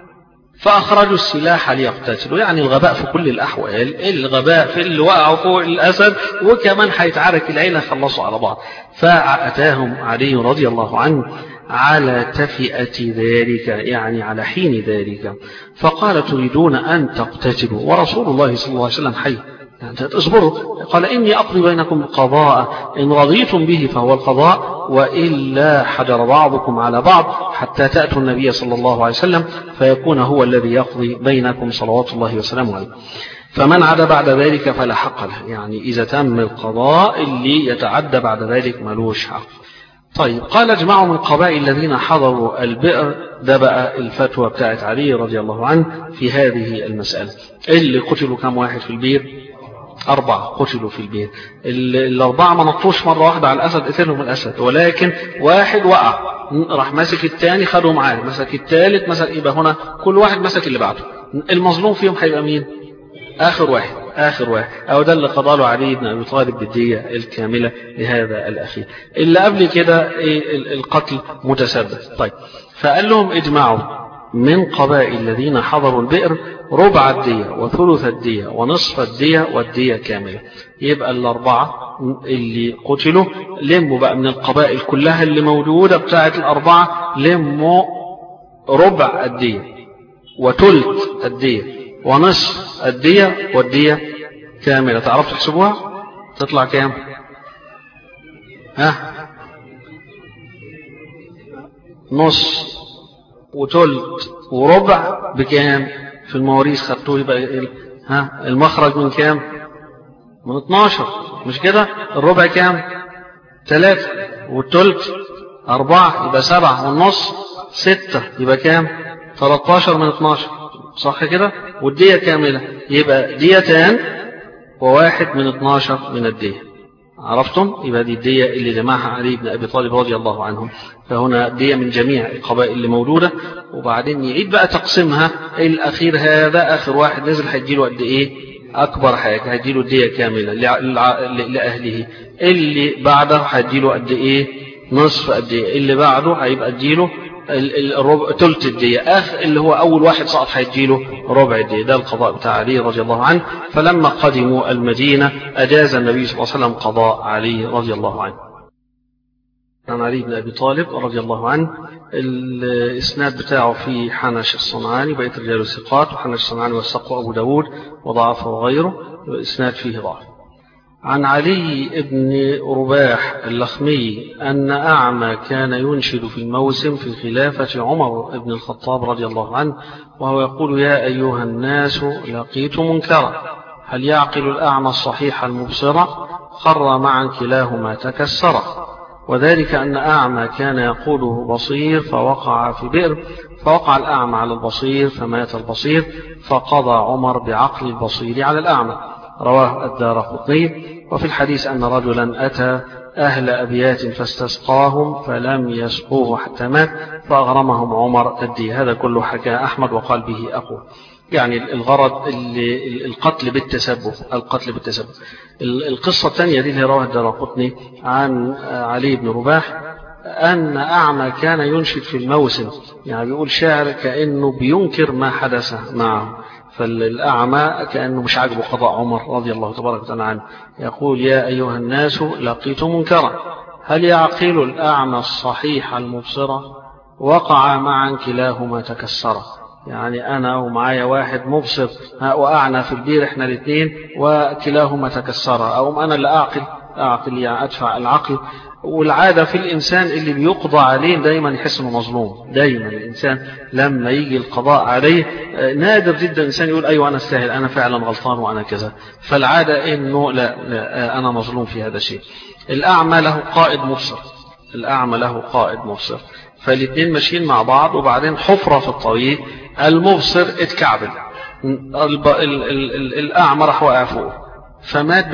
فأخرجوا السلاح ليقتتلوا، يعني الغباء في كل الأحوال، الغباء في اللي وقعوا فوق الأسد وكمان هيتعارك العيلة خلصوا على بعض. فأتاهم علي رضي الله عنه على تفئة ذلك، يعني على حين ذلك، فقال تريدون أن تقتتلوا ورسول الله صلى الله عليه وسلم حي، يعني اصبروا. قال إني أقضي بينكم القضاء، إن رضيتم به فهو القضاء، وإلا حجر بعضكم على بعض حتى تأتوا النبي صلى الله عليه وسلم فيكون هو الذي يقضي بينكم صلوات الله وسلامه عليه. فمن عدا بعد ذلك فلا حق له، يعني إذا تم القضاء اللي يتعدى بعد ذلك ملوش حق. طيب، قال اجمعوا من قبائل الذين حضروا البئر، ده بقى الفتوى بتاعت علي رضي الله عنه في هذه المسألة. اللي قتلوا كم واحد في البئر؟ 4 قتلوا في البئر. 4 ما نطوش مرة واحدة على الأسد قتلهم الأسد، ولكن واحد وقع راح مسك الثاني خدوا معاه، مسك الثالث مسك، يبقى هنا كل واحد مسك اللي بعده. المظلوم فيهم هيبقى مين؟ آخر واحد أو ده اللي قضى له علي بن أبي طالب بالدية الكاملة لهذا الأخير. اللي قبل كده القتل متسبب. طيب، فقال لهم اجمعوا من قبائل الذين حضروا البئر ربع الدية وثلث الدية ونصف الدية والدية كاملة. يبقى 4 اللي قتلوا لموا بقى من القبائل كلها اللي موجودة بتاعت 4، لموا ربع الدية وثلث الدية ونصف الدية والدية كاملة. تعرف تحسبوها تطلع كام؟ نص وثلث وربع بكام في المواريث خدتوه؟ يبقى المخرج من كام؟ من 12 مش كده؟ الربع كام؟ 3 والثلث 4، يبقى 7 والنص 6، يبقى كام؟ 13 من 12 صح كده؟ والدية كاملة يبقى 2 و1 من 12 من الدية. عرفتم؟ يبقى دي الدية اللي جمعها علي بن أبي طالب رضي الله عنه. فهنا دية من جميع القبائل اللي موجودة، وبعدين يعيد بقى تقسيمها. الأخير هذا آخر واحد نزل هيديله قد إيه؟ أكبر حاجة هيديله الدية كاملة لأهله. اللي بعده هيديله قد إيه؟ نصف قد إيه؟ اللي بعده هيبقى اديله ثلث الدية. اللي هو أول واحد سقط هيديله ربع الدية. ده القضاء بتاع علي رضي الله عنه. فلما قدموا المدينة أجاز النبي صلى الله عليه وسلم قضاء علي رضي الله عنه. عن علي بن أبي طالب رضي الله عنه، الإسناد بتاعه في حنش الصنعاني بيت رجال الثقات، وحنش الصنعاني والسق أبو داود وضعفه وغيره، الإسناد فيه ضعف. عن علي بن رباح اللخمي أن أعمى كان ينشد في الموسم في خلافة عمر بن الخطاب رضي الله عنه، وهو يقول: يا أيها الناس لقيت منكرا، هل يعقل الأعمى الصحيح المبصر؟ خر معا كلاهما تكسرا. وذلك أن أعمى كان يقوله بصير فوقع في بئر، فوقع الأعمى على البصير فمات البصير، فقضى عمر بعقل البصير على الأعمى. رواه الدارقطني. وفي الحديث أن رجلا أتى أهل أبيات فاستسقاهم فلم يسقوه حتى مات، فأغرمهم عمر الدية. هذا كله حكى أحمد وقال به أقوى. يعني الغرض القتل بالتسبب. القصة الثانية دي اللي رواه الدارقطني عن علي بن رباح أن أعمى كان ينشد في الموسم، يعني بيقول شاعر كأنه بينكر ما حدث معه، فالأعمى كأنه مش عاجبه قضاء عمر رضي الله تبارك وتعالى عنه، يقول يا أيها الناس لقيت منكرا هل يعقل الأعمى الصحيح المبصرة وقع معا كلاهما تكسرا. يعني أنا ومعايا واحد مبصر وقعنا في البير إحنا الاثنين وكلاهما تكسرا، أو أنا اللي أعقل يعني أدفع العقل. والعادة في الإنسان اللي بيقضى عليه دايما يحس انه مظلوم. دايما الإنسان لما يجي القضاء عليه نادر جدا الإنسان يقول أيوة أنا استاهل، أنا فعلا غلطان وأنا كذا. فالعادة إنه لا أنا مظلوم في هذا الشيء. الأعمى له قائد مبصر، فالاثنين ماشيين مع بعض وبعدين حفرة في الطريق، المبصر اتكعبل، الأعمى راح وقع فوق فمات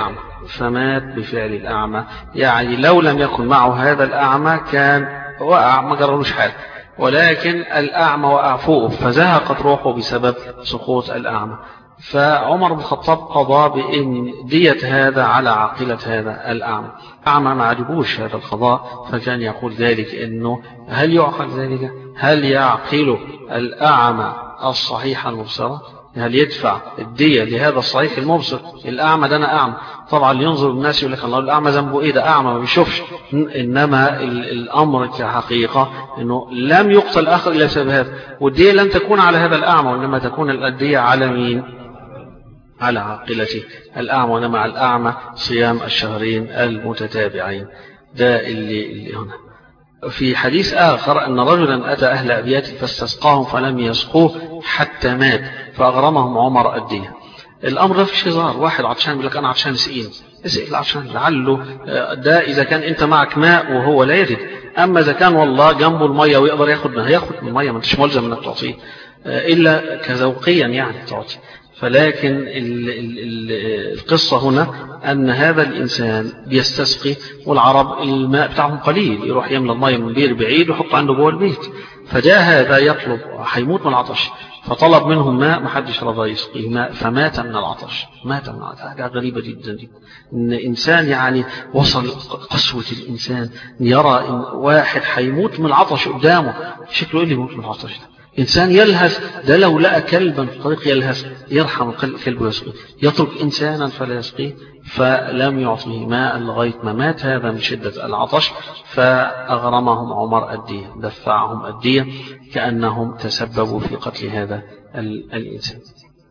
بفعل الأعمى. يعني لو لم يكن معه هذا الأعمى كان وقع ما جرالوش حاجة، ولكن الأعمى وقع فوقه فزهقت روحه بسبب سقوط الأعمى. فعمر بن الخطاب قضى بأن دية هذا على عاقلة هذا الأعمى. الأعمى ما عجبوش هذا القضاء، فكان يقول ذلك إنه هل يعقل ذلك؟ هل يعقل الأعمى الصحيح المبصرة؟ هل يدفع الدية لهذا الصحيح المبصر؟ الأعمى ده أنا أعمى، طبعا ينظر الناس يقول لك الله الأعمى ذنبه إيه، ده أعمى ما بيشوفش. إنما الأمر كحقيقة إنه لم يقتل آخر إلا بسبب هذا، والدية لن تكون على هذا الأعمى وإنما تكون الدية على مين؟ على عاقلة الأعمى. وإنما على الأعمى صيام الشهرين المتتابعين. ده اللي هنا. في حديث آخر أن رجلا أتى أهل أبيات فاستسقاهم فلم يسقوه حتى مات فأغرمهم عمر الدية. الأمر ده فيش هزار. واحد عطشان يقول لك أنا عطشان اسقيني العطشان، لعله ده إذا كان أنت معك ماء وهو لا يجد. أما إذا كان والله جنبه المية ويقدر ياخد من المية، ما أنتش ملزم أنك تعطيه إلا كذوقيا يعني تعطي. فلكن القصة هنا أن هذا الإنسان بيستسقي، والعرب الماء بتاعهم قليل، يروح يملى الماء من بير بعيد ويحط عنده جوه البيت. فجاء هذا يطلب، هيموت من العطش، فطلب منهم ماء، ما حدش رضى يسقيه ماء فمات من العطش. حاجة غريبة جدا دي، إن إنسان يعني وصل قسوة الإنسان يرى إن واحد هيموت من العطش قدامه، شكله إيه اللي يموت من العطش ده؟ إنسان يلهث، ده لو لقى كلبا في الطريق يلهث يرحم الكلب ويسقيه، يترك إنسانا فلا يسقيه. فلم يعطيه ماء لغاية ما مات هذا من شدة العطش. فأغرمهم عمر الدية، دفعهم الدية كأنهم تسببوا في قتل هذا الإنسان.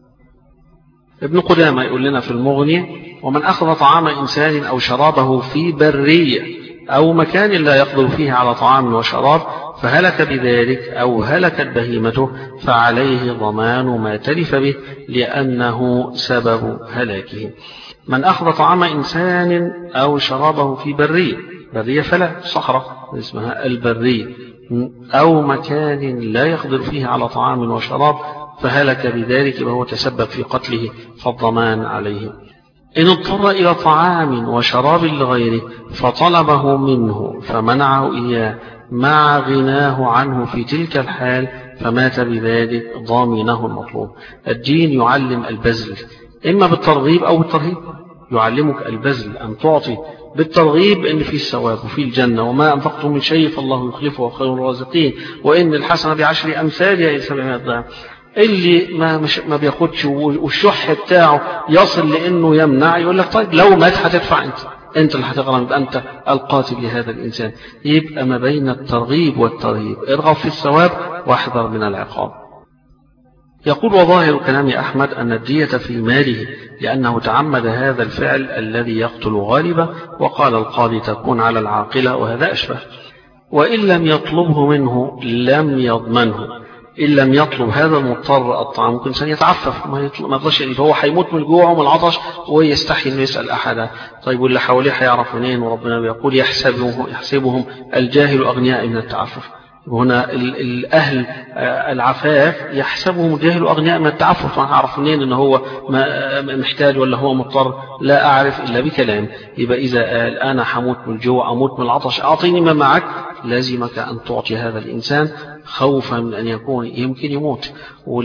ابن قدامة يقول لنا في المغني ومن أخذ طعام إنسان أو شرابه في برية أو مكان لا يقدر فيه على طعام وشراب فهلك بذلك أو هلكت بهيمته فعليه ضمان ما تلف به لأنه سبب هلاكه. من أخذ طعام إنسان أو شرابه في برية فلا صخرة اسمها البرية أو مكان لا يقدر فيه على طعام وشراب فهلك بذلك وهو تسبب في قتله فالضمان عليه. إن اضطر إلى طعام وشراب لغيره فطلبه منه فمنعه إياه مع غناه عنه في تلك الحال فمات بذلك ضامنه المطلوب. الدين يعلم البذل إما بالترغيب أو بالترهيب. يعلمك البذل أن تعطي بالترغيب إن في الثواب وفي الجنة، وما أنفقتم من شيء فالله يخلفه وخير الرازقين، وإن الحسنة ب10 أمثالها إلى 700 ضعف. اللي ما بياخدش والشح بتاعه يصل لأنه يمنع، يقول لك طيب لو مات هتدفع أنت اللي هتغرم، يبقى أنت القاتل لهذا الإنسان. يبقى ما بين الترغيب والترهيب، ارغب في الثواب واحذر من العقاب. يقول وظاهر كلام أحمد أن الدية في ماله لأنه تعمد هذا الفعل الذي يقتل غالبا، وقال القاضي تكون على العاقلة وهذا أشبه. وإن لم يطلبه منه لم يضمنه. إن لم يطلب هذا المضطر الطعام ممكن إنسان يتعفف ما يرضاش، فهو هيموت من الجوع ومن العطش ويستحي إنه يسأل أحدا. طيب واللي حواليه هيعرف منين؟ وربنا بيقول يحسبهم الجاهل أغنياء من التعفف. هنا الأهل العفاف يحسبهم الجاهل أغنياء من التعفف. ما أعرف منين إن هو محتاج ولا هو مضطر؟ لا أعرف إلا بكلام. يبقى إذا قال أنا حموت من الجوع أموت من العطش أعطيني ما معك، لازمك أن تعطي هذا الإنسان خوفا من أن يكون يمكن يموت.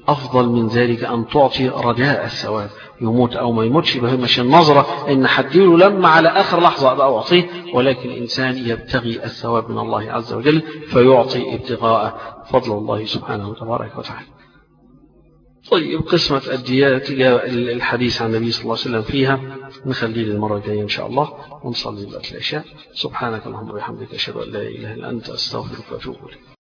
أفضل من ذلك أن تعطي رجاء الثواب، يموت أو ما يموتش مش النظرة إن حديله لما على آخر لحظة أبقى أعطيه، ولكن الإنسان يبتغي الثواب من الله عز وجل فيعطي ابتغاء فضل الله سبحانه وتبارك وتعالى. طيب قسمة الديات جاء الحديث عن النبي صلى الله عليه وسلم فيها، نخليه للمرة الجاية إن شاء الله، ونصلي بقى العشاء. سبحانك اللهم وبحمدك أشهد أن لا إله إلا أنت أستغفرك وأتوب إليك.